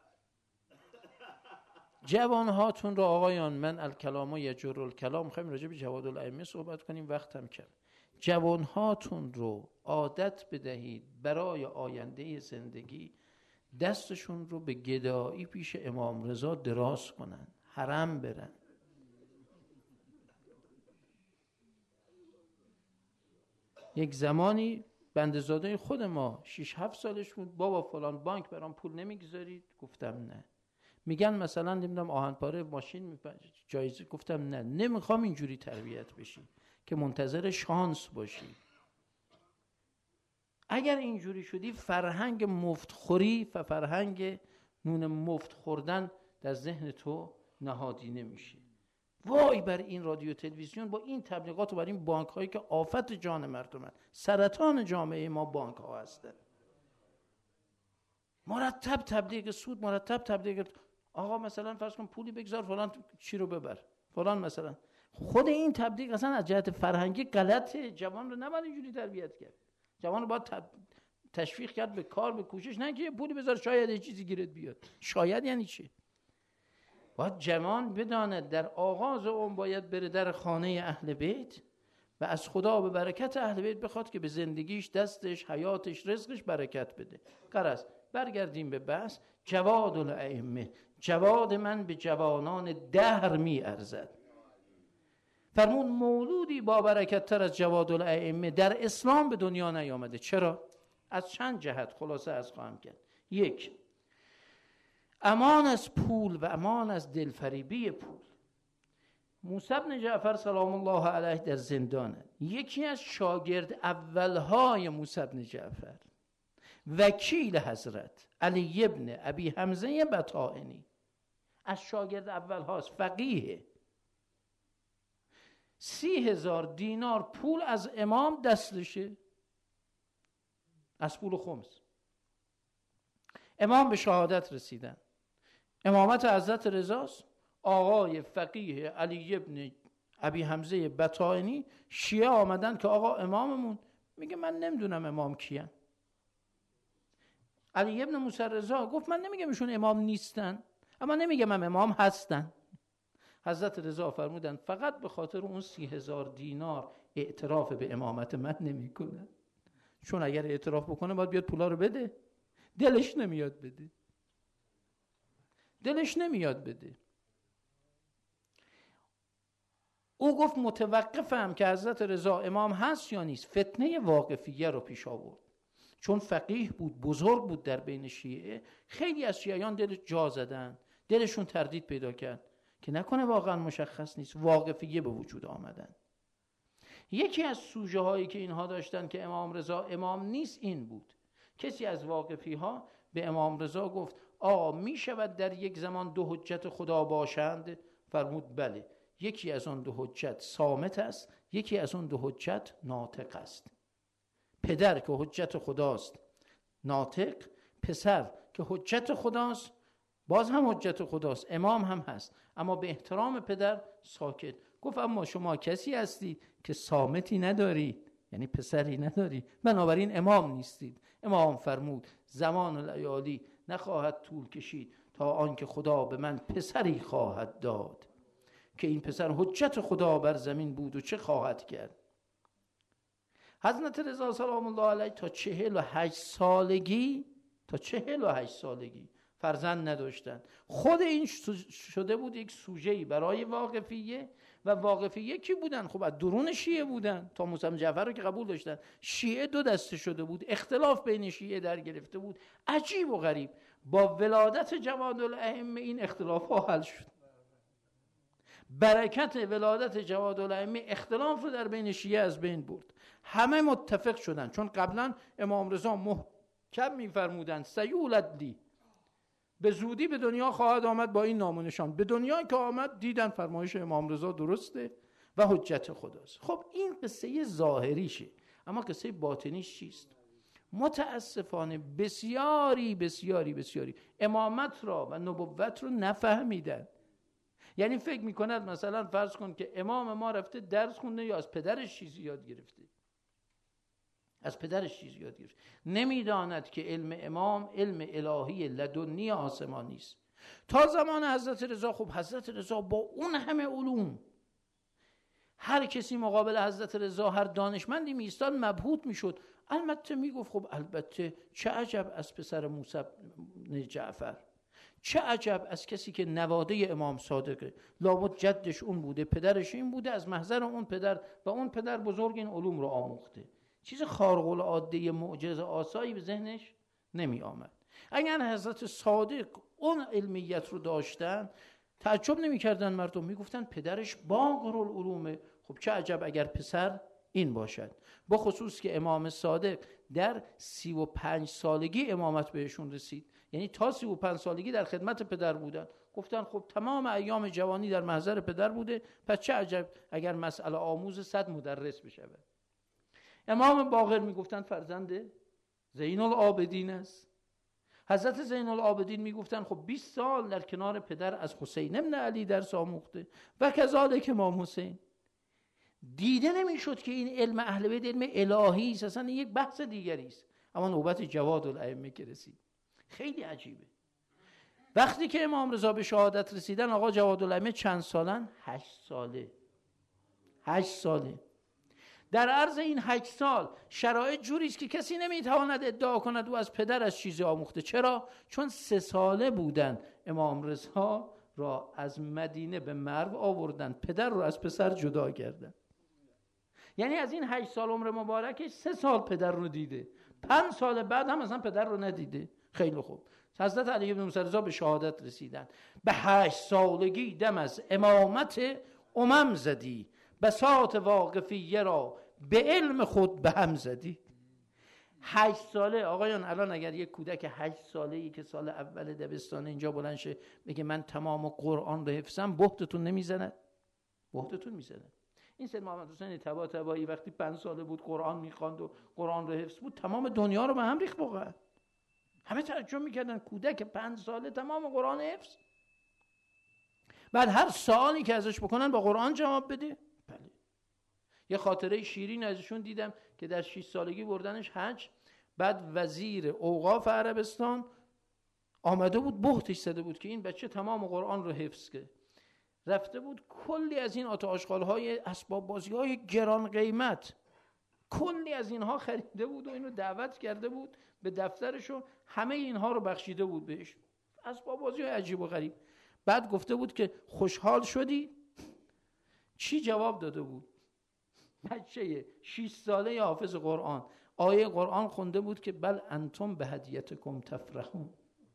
Speaker 1: جوانهاتون رو آقایان، من الکلام یجر الکلام، میخوایم راجع به جواد الائمه صحبت کنیم، وقتم کم. جوانهاتون رو عادت بدهید برای آینده زندگی دستشون رو به گدایی پیش امام رضا دراز کنن، حرم برن. یک زمانی بنده‌زاده خود ما 6-7 سالش بود، بابا فلان بانک برام پول نمیگذارید؟ گفتم نه. میگن مثلا نمیدونم آهنپاره ماشین جایزه، گفتم نه، نمیخوام اینجوری تربیت بشی که منتظر شانس باشی. اگر اینجوری شدی فرهنگ مفتخوری و فرهنگ نون مفت خوردن در ذهن تو نهادینه میشه. وای بر این رادیو تلویزیون با این تبلیغات و بر این بانک هایی که آفت جان مردمن، سرطان جامعه ما بانک ها هستن. مرتب تبلیغ سود، مرتب تبلیغ آقا مثلا فرض کن پولی بگذار فلان چی رو ببر فلان. مثلا خود این تبلیغ اصلا از جهت فرهنگی غلطه. جوان رو نباید اینجوری تربیت کرد. جوان رو باید تشویق کرد به کار، به کوشش، نه که پولی بذار شاید یه چیزی گیرت بیاد. شاید یعنی چی؟ باید جوان بداند در آغاز عمر باید بره در خانه اهل بیت و از خدا به برکت اهل بیت بخواد که به زندگیش، دستش، حیاتش، رزقش برکت بده. غرض برگردیم به بحث. جواد الائمه، جواد من به جوانان دهر می ارزد. فرمود مولودی با برکت تر از جواد الائمه در اسلام به دنیا نیامده. چرا؟ از چند جهت خلاصه از خواهم کرد. یک، امان از پول و امان از دلفریبی پول. موسی بن جعفر سلام الله علیه در زندانه. یکی از شاگرد اولهای موسی بن جعفر، وکیل حضرت علی ابن ابی حمزه بطائنی، از شاگرد اول هاست، فقیه. 30,000 دینار پول از امام دستشه، از پول خمس. امام به شهادت رسیدن. امامت حضرت رضاست. آقای فقیه علی ابن ابی حمزه بطائنی، شیعه آمدن که آقا اماممون، میگه من نمیدونم امام کیان. علی ابن موسی رضا گفت من نمیگم ایشون امام نیستن، اما نمیگم هم امام هستن. حضرت رضا فرمودن فقط به خاطر اون 30,000 دینار اعتراف به امامت من نمیکنه، چون اگر اعتراف بکنه باید بیاد پولا رو بده. دلش نمیاد بده. دلش نمیاد بده. او گفت متوقفم که حضرت رضا امام هست یا نیست. فتنه واقفیه رو پیش آورد. چون فقیه بود، بزرگ بود در بین شیعه، خیلی از شیعیان دل جا زدن، دلشون تردید پیدا کرد که نکنه واقعا مشخص نیست. واقفیه به وجود آمدن. یکی از سوژه هایی که اینها داشتن که امام رضا امام نیست این بود. کسی از واقفی ها به امام رضا گفت آقا می شود در یک زمان 2 حجت خدا باشند؟ فرمود بله. یکی از آن 2 حجت صامت است، یکی از آن 2 حجت ناطق است. پدر که حجت خداست ناطق، پسر که حجت خداست باز هم حجت خداست، امام هم هست، اما به احترام پدر ساکت. گفت اما شما کسی هستید که صامتی ندارید، یعنی پسری نداری، بنابراین امام نیستید. امام فرمود زمان اللیالی نخواهد طول کشید تا آنکه خدا به من پسری خواهد داد که این پسر حجت خدا بر زمین بود و چه خواهد کرد. حضرت رضا سلام الله علیه تا 48 سالگی فرزند نداشتن. خود این شده بود یک سوژه‌ای برای واقفیه. و واقفیه کی بودن؟ خب از درون شیعه بودن. تا موسی بن جعفر رو که قبول داشتن. شیعه 2 دسته شده بود، اختلاف بین شیعه در گرفته بود. عجیب و غریب با ولادت جواد الائمه این اختلاف ها حل شد. برکت ولادت جواد الائمه اختلاف رو در بین شیعه از بین برد. همه متفق شدن، چون قبلا امام رضا محکم می‌فرمودند سیولد لی، به زودی به دنیا خواهد آمد با این نام و نشان. به دنیا که آمد دیدن فرمایش امام رضا درسته و حجت خداست. خب این قصه ظاهریشه، اما قصه باطنیش چیست؟ متاسفانه بسیاری امامت را و نبوت رو نفهمیدن. یعنی فکر میکند مثلا فرض کن که امام ما رفته درس خونده یا از پدرش چیزی یاد گرفته. از پدرش چیز یاد گرفت. نمیداند که علم امام علم الهی لدنی آسمانی است. تا زمان حضرت رضا، خب حضرت رضا با اون همه علوم، هر کسی مقابل حضرت رضا، هر دانشمندی میستاد مبهوت میشد. البته میگفت خب البته چه عجب از پسر موسی جعفر، چه عجب از کسی که نواده امام صادقه، لابد جدش اون بوده، پدرش این بوده، از محضر اون پدر و اون پدر بزرگ این علوم رو آموخته. چیز خارق العاده معجزه آسایی به ذهنش نمی آمد. اگر حضرت صادق اون علمیت رو داشتن تعجب نمی کردن مردم، می گفتن پدرش باقر العلومه، خب چه عجب اگر پسر این باشد. بخصوص که امام صادق در 35 سالگی امامت بهشون رسید، یعنی تا 35 سالگی در خدمت پدر بودن. گفتن خب تمام ایام جوانی در محضر پدر بوده، پس چه عجب اگر مسئله آموز 100 مدرس بشود. امام باقر میگفتن فرزند زین العابدین است. حضرت زین العابدین میگفتن خب 20 سال در کنار پدر از حسین ابن علی درس آموخته و کذالک امام حسین. دیده نمیشد که این علم اهل بیت علم الهی است، اصلا یک بحث دیگری است. اما نوبت جواد الائمه که رسید خیلی عجیبه. وقتی که امام رضا به شهادت رسیدن، آقا جواد الائمه چند سالن؟ 8 ساله. 8 ساله. در عرض این 8 سال شرایط جوری است که کسی نمیتواند ادعا کند او از پدرش چیزی آموخته. چرا؟ چون 3 ساله بودن امام رضا را از مدینه به مرو آوردن، پدر رو از پسر جدا کردن. یعنی از این 8 سال عمر مبارکش 3 سال پدر رو دیده، 5 سال بعد هم اصلا پدر رو ندیده. خیلی خوب. حضرت علی بن موسی رضا به شهادت رسیدن. به 8 سالگی دم از امامت امم زدی، بساط واقفیه را به علم خود به هم زدی. 8 ساله. آقایان الان اگر یک کودک 8 ساله‌ای که سال اول دبستان اینجا بلند شه بگه من تمام قرآن رو حفظم، بهتتون نمیزند؟ بهتتون میزند. این سید محمد حسین طباطبایی وقتی 5 ساله بود قرآن میخواند و قرآن رو حفظ بود، تمام دنیا رو به هم ریخت. واقعا همه تعجب میکردن کودک 5 ساله تمام قرآن حفظ. بعد هر سوالی که ازش بکنن با قرآن جواب بده. بله. یه خاطره شیرین ازشون دیدم که در 6 سالگی بردنش حج، بعد وزیر اوقاف عربستان آمده بود بهتش زده بود که این بچه تمام قرآن رو حفظ کرد. رفته بود کلی از این آتش‌آشغال‌های اسباب بازی‌های گران قیمت، کلی از اینها خریده بود و اینو دعوت کرده بود به دفترش و همه اینها رو بخشیده بود بهش، اسباب بازی‌های عجیب و غریب. بعد گفته بود که خوشحال شدی؟ چی جواب داده بود؟ بچه 6 ساله حافظ قرآن آیه قرآن خونده بود که بل انتم به هدیتکم تفرحون.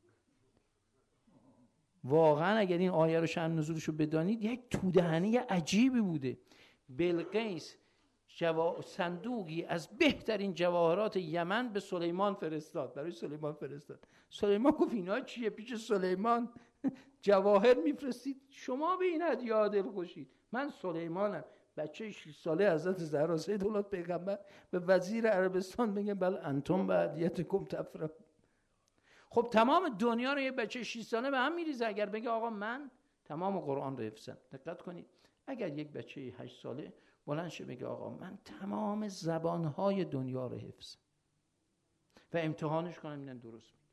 Speaker 1: واقعا اگر این آیه رو شأن نزولش رو بدانید یک تودهنی عجیبی بوده. بلقیس صندوقی از بهترین جواهرات یمن به سلیمان فرستاد، برای سلیمان فرستاد. سلیمان گفت اینا چیه؟ پیش سلیمان جواهر میفرستید؟ شما به این هدیه دل خوشید. من سلیمانم. بچه 6 ساله حضرت زهرا سیدالله پیغمبر به وزیر عربستان بگه بل انتم به هدیتکم تفرحون. خب تمام دنیا رو یه بچه 6 ساله به هم میریزه اگر بگه آقا من تمام قرآن رو حفظم. دقت کنید، اگر یک بچه 8 ساله بلند شه بگه آقا من تمام زبانهای دنیا رو حفظم و امتحانش کنم اینن درست میگه.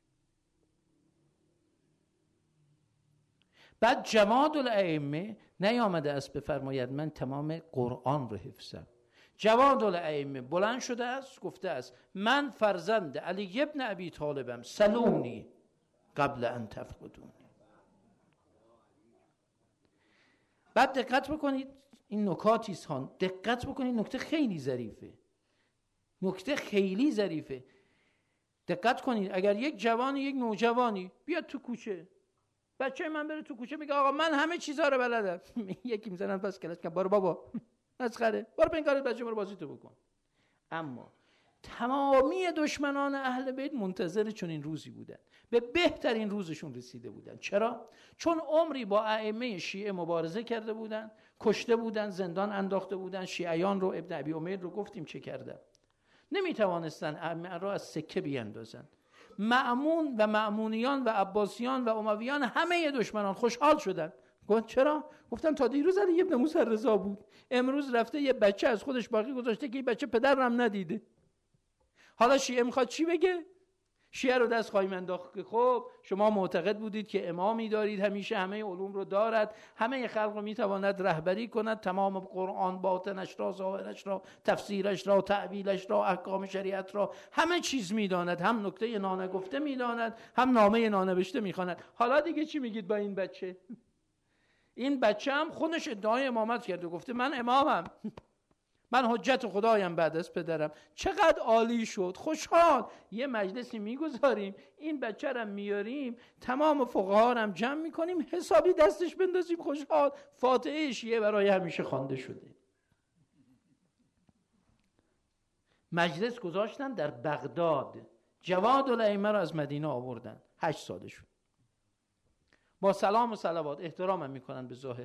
Speaker 1: بعد جواد الائمه نیامده است بفرماید من تمام قرآن رو حفظم. جواد الائمه بلند شده است گفته است من فرزند علی ابن ابی طالبم، سلونی قبل ان تفقدونی. بعد دقت بکنید این نکاتی است ها، دقت بکنید نکته خیلی ظریفه، نکته خیلی ظریفه. دقت کنید اگر یک جوانی یک نوجوانی بیاد تو کوچه، بچه من بره تو کوچه میگه آقا من همه چیزا رو بلدم، یکی میزنن پس کلاس که بارو بابا مسخره، برو پنکارت بچه برو بازی تو بکن. اما تمامی دشمنان اهل بیت منتظر چنین روزی بودن، به بهترین روزشون رسیده بودن. چرا؟ چون عمری با ائمه شیعه مبارزه کرده بودن، کشته بودن، زندان انداخته بودن. شیعیان رو ابن ابی امیر رو گفتیم چه کردن، نمیتوانستن ائمه را از سکه بیاندازن. مأمون و مأمونیان و عباسیان و امویان همه دشمنان خوشحال شدن. گفت چرا؟ گفتن تا دیروز علی ابن موسی رضا بود، امروز رفته یه بچه از خودش باقی گذاشته که این بچه پدر رو هم ندیده. حالا شیعه میخواد چی بگه؟ شیعه رو دست خواهیم انداخت که خب شما معتقد بودید که امامی دارید همیشه همه علوم رو دارد، همه خلق رو میتواند رهبری کند، تمام قرآن باطنش را، ظاهرش را، تفسیرش را، تعویلش را، احکام شریعت را، همه چیز میداند، هم نکته نانگفته میداند، هم نامه نانوشته میخواند. حالا دیگه چی میگید با این بچه؟ این بچه هم خودش ادعای امامت کرده، گفته من امامم، من حجت خدایم بعد از پدرم. چقدر عالی شد، خوشحال. یه مجلسی میگذاریم، این بچه رو میاریم، تمام فقها رو جمع میکنیم، حسابی دستش بندازیم، خوشحال. فاتحه شیعه برای همیشه خوانده شده. مجلس گذاشتن در بغداد، جواد الائمه رو از مدینه آوردن، 8 سالشون، با سلام و صلوات احترام هم میکنن به ظاهر.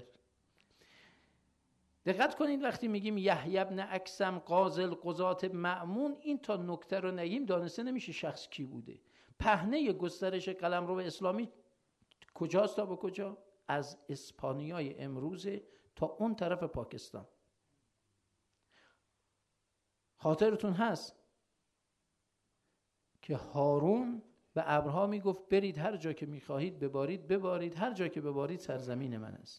Speaker 1: دقت کنید وقتی میگیم یحیی بن اکثم قاضی القضات مأمون، این تا نکته رو نگیم دانسته نمیشه شخص کی بوده. پهنه گسترش قلمرو اسلامی کجاست تا به کجا؟ از اسپانیای امروز تا اون طرف پاکستان. خاطرتون هست که هارون به ابرها میگفت برید هر جا که میخواهید ببارید، ببارید، هر جا که ببارید سرزمین من است.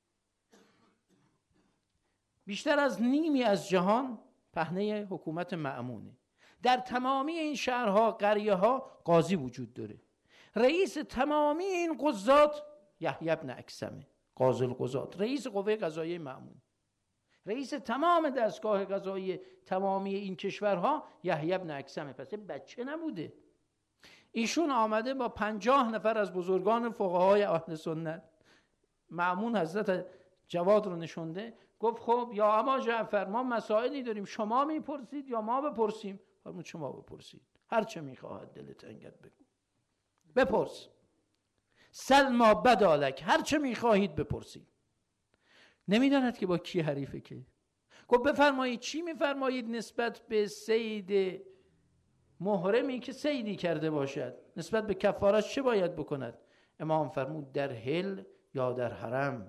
Speaker 1: بیشتر از نیمی از جهان پهنه حکومت مأمونه. در تمامی این شهرها، قریه ها قاضی وجود داره. رئیس تمامی این قضات یحیی بن اکثمه، قاضی القضات، رئیس قوه قضاییه مأمون. رئیس تمام دستگاه قضایی تمامی این کشورها یحیی بن اکثمه. پس بچه نبوده. ایشون آمده با 50 نفر از بزرگان فقهای اهل سنت، مأمون حضرت جواد رو نشونده، گفت خب یا ابا جعفر ما مسائلی داریم، شما میپرسید یا ما بپرسیم؟ فرمود شما بپرسید، هر چه میخواهد دلت انگد بگو، بپرس، سل ما بدالک، هر چه میخواهید بپرسید. نمیداند که با کی حریفه. که گفت بفرمایید چی میفرمایید نسبت به سید محرمی که سیدی کرده باشد، نسبت به کفارش چه باید بکند؟ امام فرمود در حل یا در حرم،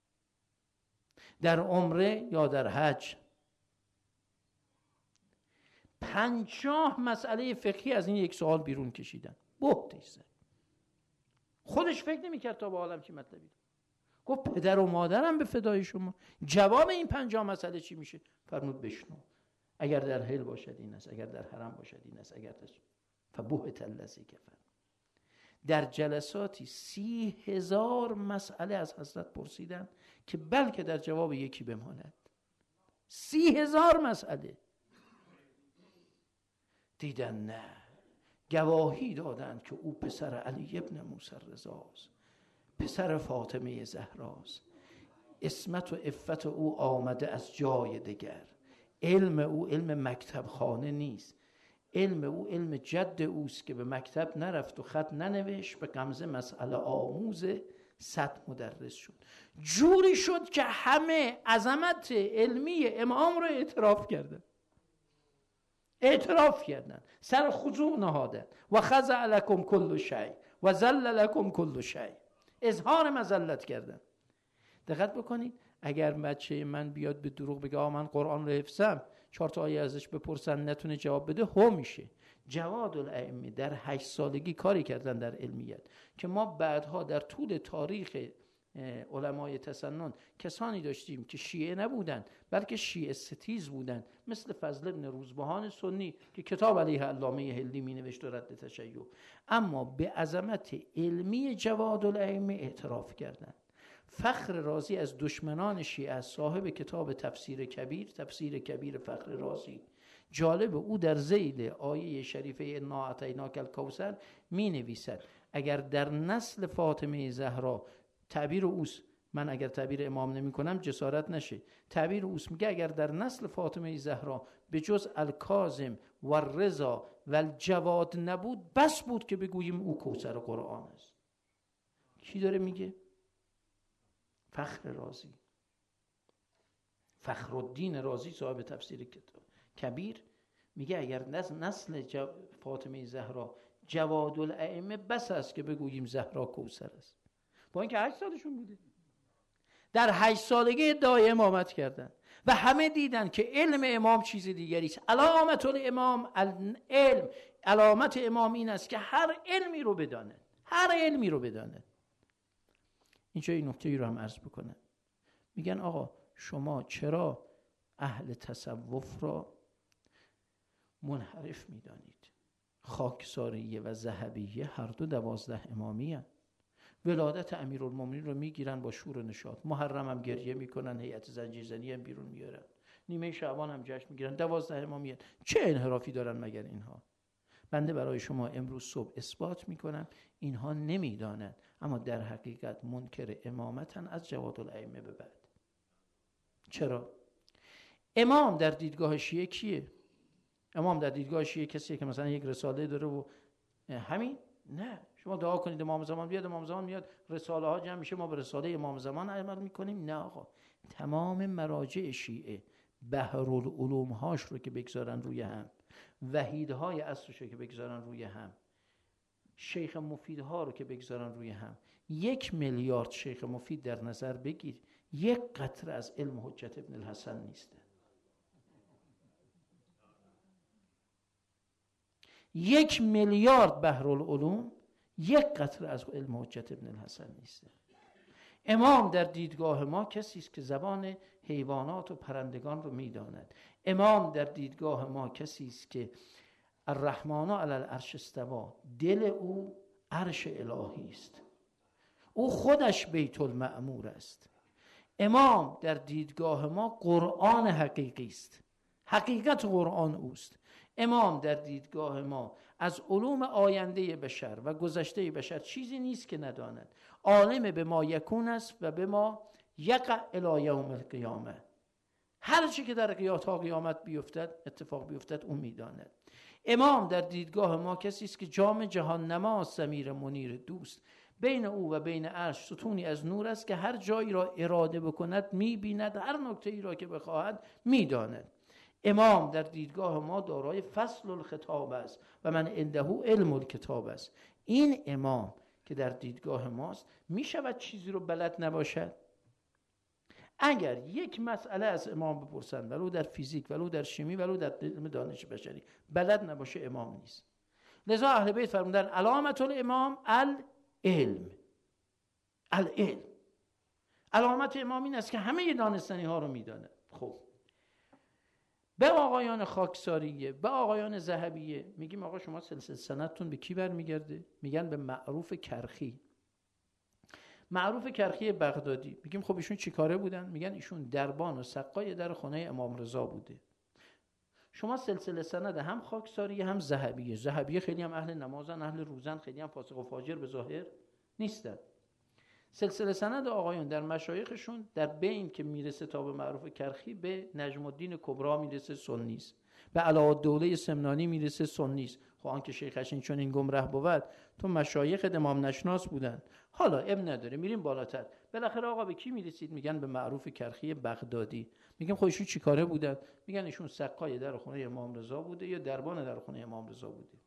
Speaker 1: در عمره یا در حج. 50 مسئله فقهی از این یک سوال بیرون کشیدن. بهتیسه خودش فکر نمی‌کرد تا به عالم چی مطلبی. گفت پدر و مادرم به فدای شما. جواب این 50 مسئله چی میشه؟ فرمود بشنو، اگر در حل باشد این است، اگر در حرم باشد این است، اگر در فبهت الذی کفر. در جلساتی 30,000 مسئله از حضرت پرسیدن که بلکه در جواب یکی بماند. 30,000 مسئله. دیدن نه، گواهی دادند که او پسر علی ابن موسی رضاست، پسر فاطمه زهراست، عصمت و عفت او آمده از جای دیگر، علم او علم مکتب خانه نیست، علم او علم جد اوست که به مکتب نرفت و خط ننوشت، به غمزه مسئله آموز 100 مدرس شد. جوری شد که همه عظمت علمی امام رو اعتراف کردن، سر خضوع نهادن. و خضع لکم کل شیء و ذل لکم کل شیء، اظهار مذلت کردن. دقت بکنید، اگر بچه من بیاد به دروغ بگه من قرآن رو حفظم، 4 تا آیه ازش بپرسن نتونه جواب بده، هو میشه. جواد الائمه در 8 سالگی کاری کردن در علمیت که ما بعدها در طول تاریخ علمای تسنن کسانی داشتیم که شیعه نبودن بلکه شیعه ستیز بودن، مثل فضل ابن روزبهان سنی که کتاب علیه علامه هندی می نوشت و رد تشیع، اما به عظمت علمی جواد الائمه اعتراف کردند. فخر رازی از دشمنان شیعه، صاحب کتاب تفسیر کبیر فخر رازی، جالب، او در ذیل آیه شریفه انا اعطیناک الکوثر می نویسد اگر در نسل فاطمه زهرا، تعبیر اوست، من اگر تعبیر امام نمی کنم جسارت نشه، تعبیر اوست، میگه اگر در نسل فاطمه زهرا به جز الکاظم و الرضا و الجواد نبود، بس بود که بگوییم او کوثر قرآن است. کی داره میگه؟ فخر رازی، فخرالدین رازی، صاحب تفسیر کتاب کبیر، میگه اگر نسل فاطمه زهرا جواد الائمه بس است که بگوییم زهرا کوثر است. با اینکه 8 سالشون بوده، در 8 سالگی ادعای امامت کردن و همه دیدن که علم امام چیز دیگری است. علامت الامام العلم، علامت امام این است که هر علمی رو بدانه، هر علمی رو بدانه. اینجا این نکته ای رو هم عرض بکنم. میگن آقا شما چرا اهل تصوف را منحرف میدانید؟ خاکساریه و ذهبیه هر دو 12 امامی هستند. ولادت امیرالمومنین رو میگیرن با شور و نشاط، محرم هم گریه میکنن، هیئت زنجیرزنی هم بیرون میارن، نیمه شعبان هم جشن میگیرن، 12 امامی هستند. چه انحرافی دارن مگر اینها؟ بنده برای شما امروز صبح اثبات میکنم اینها نمیدانند، اما در حقیقت منکر امامتن از جواد الائمه به بعد. چرا؟ امام در دیدگاه شیعه کیه؟ امام در دیدگاه شیعه کسیه که مثلا یک رساله داره و همین؟ نه، شما دعا کنید امام زمان بیاد، امام زمان میاد، رساله ها جمع میشه، ما به رساله امام زمان عمل میکنیم. نه آقا، تمام مراجع شیعه بحرالعلوم هاش رو که بگذارن روی هم، وحیدهای عصرش رو که بگذارن روی هم، شیخ مفیدها رو که بگذارن روی هم، 1 میلیارد شیخ مفید در نظر بگیر، 1 قطره از علم حجت ابن الحسن نیسته. 1 میلیارد بحرالعلوم، 1 قطره از علم حجت ابن الحسن نیسته. امام در دیدگاه ما کسی است که زبان حیوانات و پرندگان رو میداند. امام در دیدگاه ما کسی است که الرحمن علی العرش استوا، دل او عرش الهی است، او خودش بیت المعمور است. امام در دیدگاه ما قرآن حقیقی است، حقیقت قرآن اوست. امام در دیدگاه ما از علوم آینده بشر و گذشته بشر چیزی نیست که نداند. عالم به ما یکون است و به ما یقع الی یوم القیامه. هر چی که در قیامت بیفتد، اتفاق بیفتد، او میداند. امام در دیدگاه ما کسی است که جام جهان نما، ضمیر منیر دوست، بین او و بین عرش ستونی از نور است که هر جایی را اراده بکند میبیند، هر نکته ای را که بخواهد میداند. امام در دیدگاه ما دارای فصل الخطاب است و من عنده علم الکتاب است. این امام که در دیدگاه ماست میشود چیزی رو بلد نباشد؟ اگر یک مسئله از امام بپرسن، ولو در فیزیک، ولو در شیمی، ولو در علم دانش بشری، بلد نباشه، امام نیست. لذا اهل بیت فرمودن علامت الامام العلم. العلم، علامت امام این است که همه دانستنی ها رو میدانه. خب به آقایان خاکساریه، به آقایان ذهبیه میگیم آقا شما سلسله سندتون به کی برمیگرده؟ میگن به معروف کرخی. معروف کرخی بغدادی. میگیم خب ایشون چیکاره بودن؟ میگن ایشون دربان و سقای در خونه امام رضا بوده. شما سلسله سند هم خاکساریه هم ذهبیه. ذهبیه خیلی هم اهل نمازن، اهل روزن، خیلی هم فاسق و فاجر به ظاهر نیستن. سلسله سند آقایون در مشایخشون در بین که میرسه تا به معروف کرخی، به نجم الدین کبرا میرسه، سنی است. به علاءالدوله سمنانی میرسه، سنی است. خب آنکه شیخش این چون این گمراه بود، تو مشایخ امام نشناس بودن. حالا اب نداره، میریم بالاتر. بالاخره آقا به کی میرسید؟ میگن به معروف کرخی بغدادی. میگم خب ایشون چیکاره بودن؟ میگن ایشون سقای در خونه امام رضا بوده یا دربان در خونه امام رضا بوده.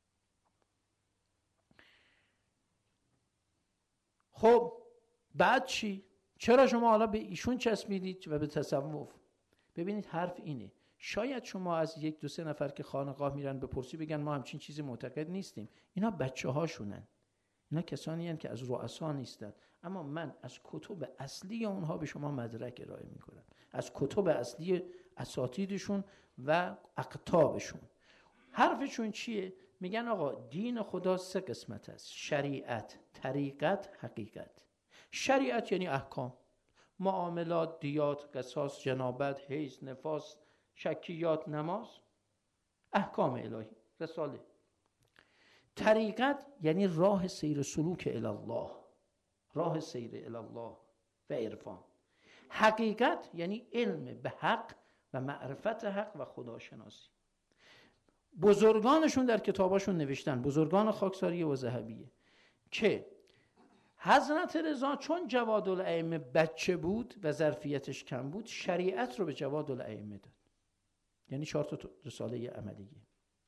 Speaker 1: خب بعد چی؟ چرا شما حالا به ایشون چسبیدید و به تصوف؟ ببینید حرف اینه. شاید شما از 1-2-3 نفر که خانقاه میرن بپرسی بگن ما همچین چیزی معتقد نیستیم. اینا بچه هاشونن، اینا کسانی هستند که از رؤسا نیستن. اما من از کتب اصلی اونها به شما مدرک ارائه میکنم، از کتب اصلی اساتیدشون و اقطابشون. حرفشون چیه؟ میگن آقا دین خدا 3 قسمت است: شریعت، طریقت، حقیقت. شریعت یعنی احکام، معاملات، دیات، قصاص، جنابت، حیض، نفاس، شکیات، نماز، احکام الهی، رساله. طریقت یعنی راه سیر سلوک الی الله، راه سیر الی الله و عرفان. حقیقت یعنی علم به حق و معرفت حق و خداشناسی. بزرگانشون در کتاباشون نوشتن، بزرگان خاکساریه و ذهبیه، که حضرت رضا چون جواد الائمه بچه بود و ظرفیتش کم بود، شریعت رو به جواد الائمه داد، یعنی 4 تا رساله عملیه.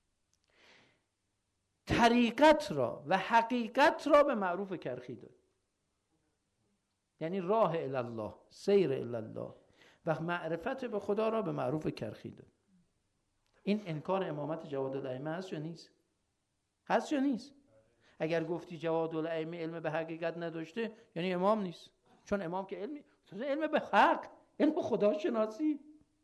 Speaker 1: طریقت را و حقیقت را به معروف کرخی داد، یعنی راه الی الله، سیر الی الله. و معرفت به خدا را به معروف کرخی داد. این انکار امامت جواد الائمه هست یا نیست؟ هست یا نیست؟ اگر گفتی جواد الائمه علم به حقیقت نداشته یعنی امام نیست، چون امام که علم به حق، علم خدا شناسی.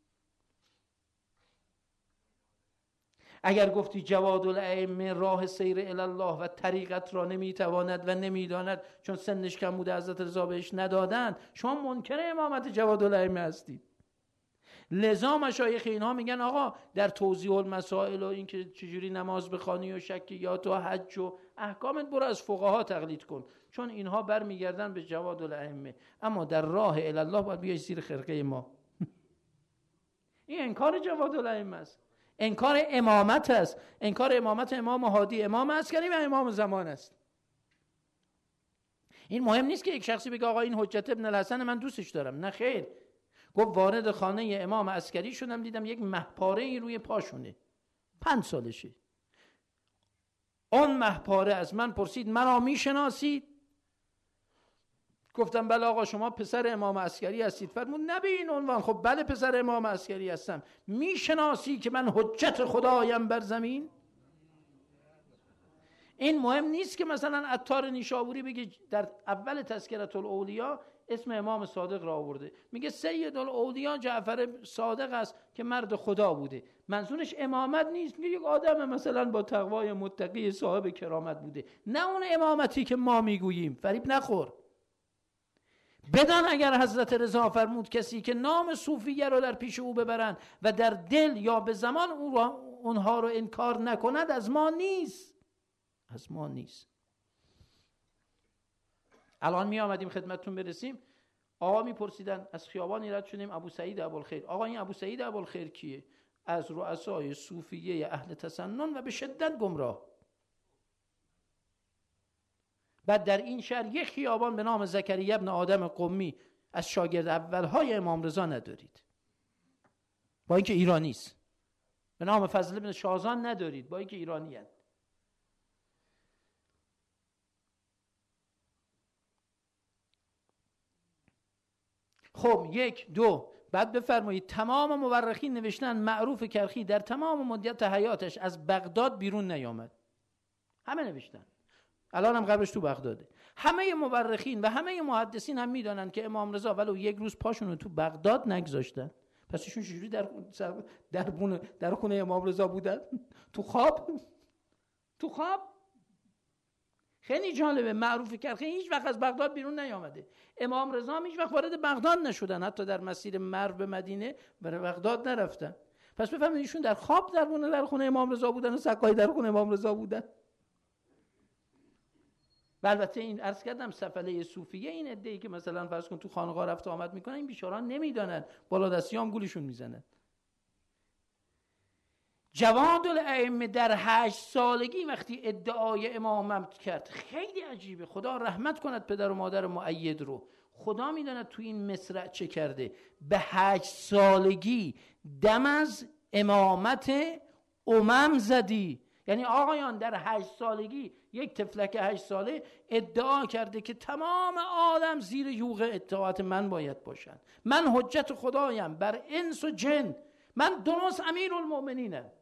Speaker 1: اگر گفتی جواد الائمه راه سیر الی الله و طریقت را نمیتواند و نمیداند چون سنش کم بوده حضرت رضا بهش ندادند، شما منکر امامت جواد الائمه هستید. لذا مشایخ اینها میگن آقا در توضیح المسائل و این که چجوری نماز بخوانی و شکیات و حج و احکامت برو از فقها تقلید کن، چون اینها برمیگردن به جواد الائمه، اما در راه الی الله باید بیای زیر خرقه ما. این انکار جواد الائمه است، انکار امامت است، انکار امامت امام هادی، امام عسکری و امام زمان است. این مهم نیست که یک شخصی بگه آقا این حجت ابن الحسن من دوستش دارم، نه خیر. گفت وارد خانه امام عسکری شدم دیدم یک مهپاره ای روی پاشونه، 5 سالشه. اون مهپاره از من پرسید مرا میشناسید؟ گفتم بله آقا شما پسر امام عسکری هستید. فرمود نه به این عنوان. خب بله پسر امام عسکری هستم. میشناسی که من حجت خدایم بر زمین؟ این مهم نیست که مثلا عطار نیشابوری بگه در اول تذکرة الاولیا اسم امام صادق را آورده، میگه سید الاولیا جعفر صادق است که مرد خدا بوده. منظورش امامت نیست، میگه یک آدم مثلا با تقوای متقی صاحب کرامت بوده، نه اون امامتی که ما میگوییم. فریب نخور. بدان اگر حضرت رضا فرمود کسی که نام صوفیه را در پیش او ببرند و در دل یا به زمان اونها رو انکار نکند، از ما نیست، از ما نیست. الان می آمدیم خدمتتون برسیم، آقا می پرسیدن از خیابانی رد شدیم ابو سعید ابوالخیر. آقا این ابو سعید ابوالخیر کیه؟ از رؤسای صوفیه اهل تسنن و به شدت گمراه. بعد در این شهر یک خیابان به نام زکریا ابن آدم قمی از شاگرد اولهای امام رضا ندارید، با اینکه ایرانی است. به نام فضل ابن شازان ندارید، با اینکه ایرانی هست. خب 1 2 بعد بفرمایید تمام مورخین نوشتن معروف کرخی در تمام مدت حیاتش از بغداد بیرون نیامد. همه نوشتن. الان هم قبرش تو بغداده. همه مورخین و همه محدثین هم میدانن که امام رضا ولو 1 روز پاشون رو تو بغداد نگذاشتن. پس ایشون چجوری در خونه امام رضا بودن؟ تو خواب؟ تو خواب؟ خیلی جالبه. معروف کرخی هیچ وقت از بغداد بیرون نیامده. امام رضا هم هیچ وقت وارد بغداد نشدن، حتی در مسیر مرو به مدینه برای بغداد نرفتن. پس بفهمید ایشون در خواب در خونه امام رضا بودن و سقای در خونه امام رضا بودن. و البته این عرض کردم سفله صوفیه، این عده‌ای که مثلا فرض کن تو خانقاه رفت آمد میکنن، این بیچاره‌ها نمیدانن، بالا دستی هم گولشون میزنن. جواد الائمه در 8 سالگی وقتی ادعای امامت کرد، خیلی عجیبه. خدا رحمت کند پدر و مادر مؤید رو، خدا میداند تو این مصرع چه کرده. به 8 سالگی دم از امامت زدی. یعنی آقایان در 8 سالگی یک طفلک 8 ساله ادعا کرده که تمام عالم زیر یوغ اطاعت من باید باشن، من حجت خدایم بر انس و جن، من درست امیرالمؤمنینم،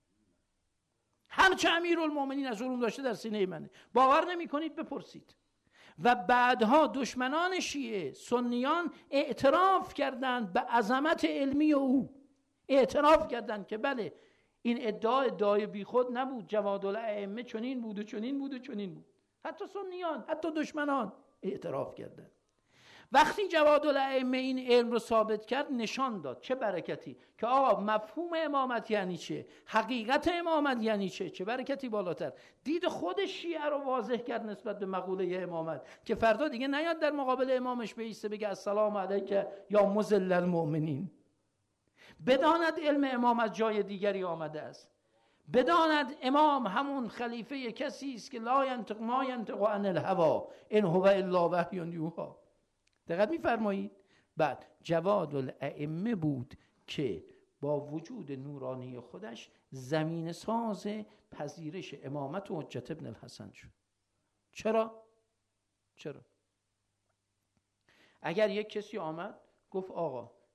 Speaker 1: هرچه امیرالمؤمنین از علوم داشته در سینه منه. باور نمی کنید بپرسید. و بعدها دشمنان شیعه سنیان اعتراف کردند به عظمت علمی او، اعتراف کردند که بله این ادعای بیخود نبود، جواد الائمه چنین بود و چنین بود و چنین بود. حتی سنیان، حتی دشمنان اعتراف کردند. وقتی جواد الائمه این علم رو ثابت کرد، نشان داد چه برکتی که آقا مفهوم امامت یعنی چه، حقیقت امامت یعنی چه برکتی بالاتر. دید خود شیعه رو واضح کرد نسبت به مقوله امامت که فردا دیگه نیاد در مقابل امامش بایسته بگه السلام علیک یا مذل المؤمنین. بداند علم امام از جای دیگری آمده است. بداند امام همون خلیفه کسی است که لا ینطق ما ینطق عن الهوا ان هو الا وحی یوحی. دقت می‌فرمایید؟ بعد جواد الائمه بود که با وجود نورانی خودش زمین ساز پذیرش امامت و حجت ابن الحسن شد. چرا؟ اگر یک کسی آمد گفت آقا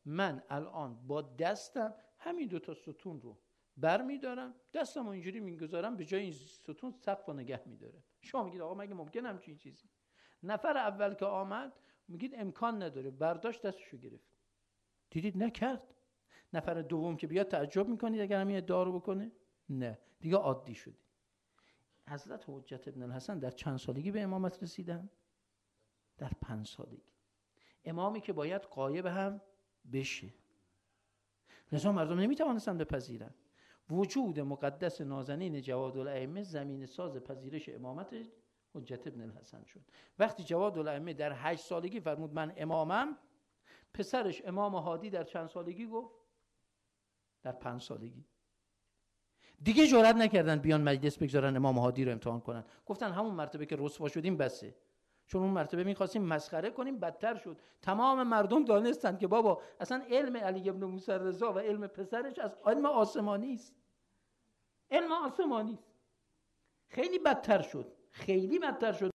Speaker 1: من الان با دستم همین 2 ستون رو بر میدارم، دستم رو اینجوری میگذارم به جای این ستون سقف رو نگه میدارم. شما میگید آقا مگه ممکن همچین چیزی؟ نفر اول که آمد میگید امکان نداره، برداشت دستشو گرفت، دیدید نکرد. نفر دوم که بیاد تعجب میکنید اگر همین ادعا رو بکنه؟ نه، دیگه عادی شده. حضرت حجت ابن الحسن در چند سالگی به امامت رسیدن؟ در 5 سالگی. امامی که باید غایب هم بشه، لذا مردم نمیتوانستن بپذیرن. وجود مقدس نازنین جواد الائمه زمین ساز پذیرش امامت حجت ابن الحسن شد. وقتی جواد الائمه در 8 سالگی فرمود من امامم، پسرش امام هادی در چند سالگی گفت؟ در 5 سالگی. دیگه جرئت نکردن بیان مجلس بگذارن امام هادی رو امتحان کنن، گفتن همون مرتبه که رسوا شدیم بسه، چون اون مرتبه می‌خواستیم مسخره کنیم بدتر شد. تمام مردم دانستن که بابا اصلا علم علی ابن موسی رضا و علم پسرش از علم آسمانی است، علم آسمانی است. خیلی بدتر شد، خیلی بدتر شد.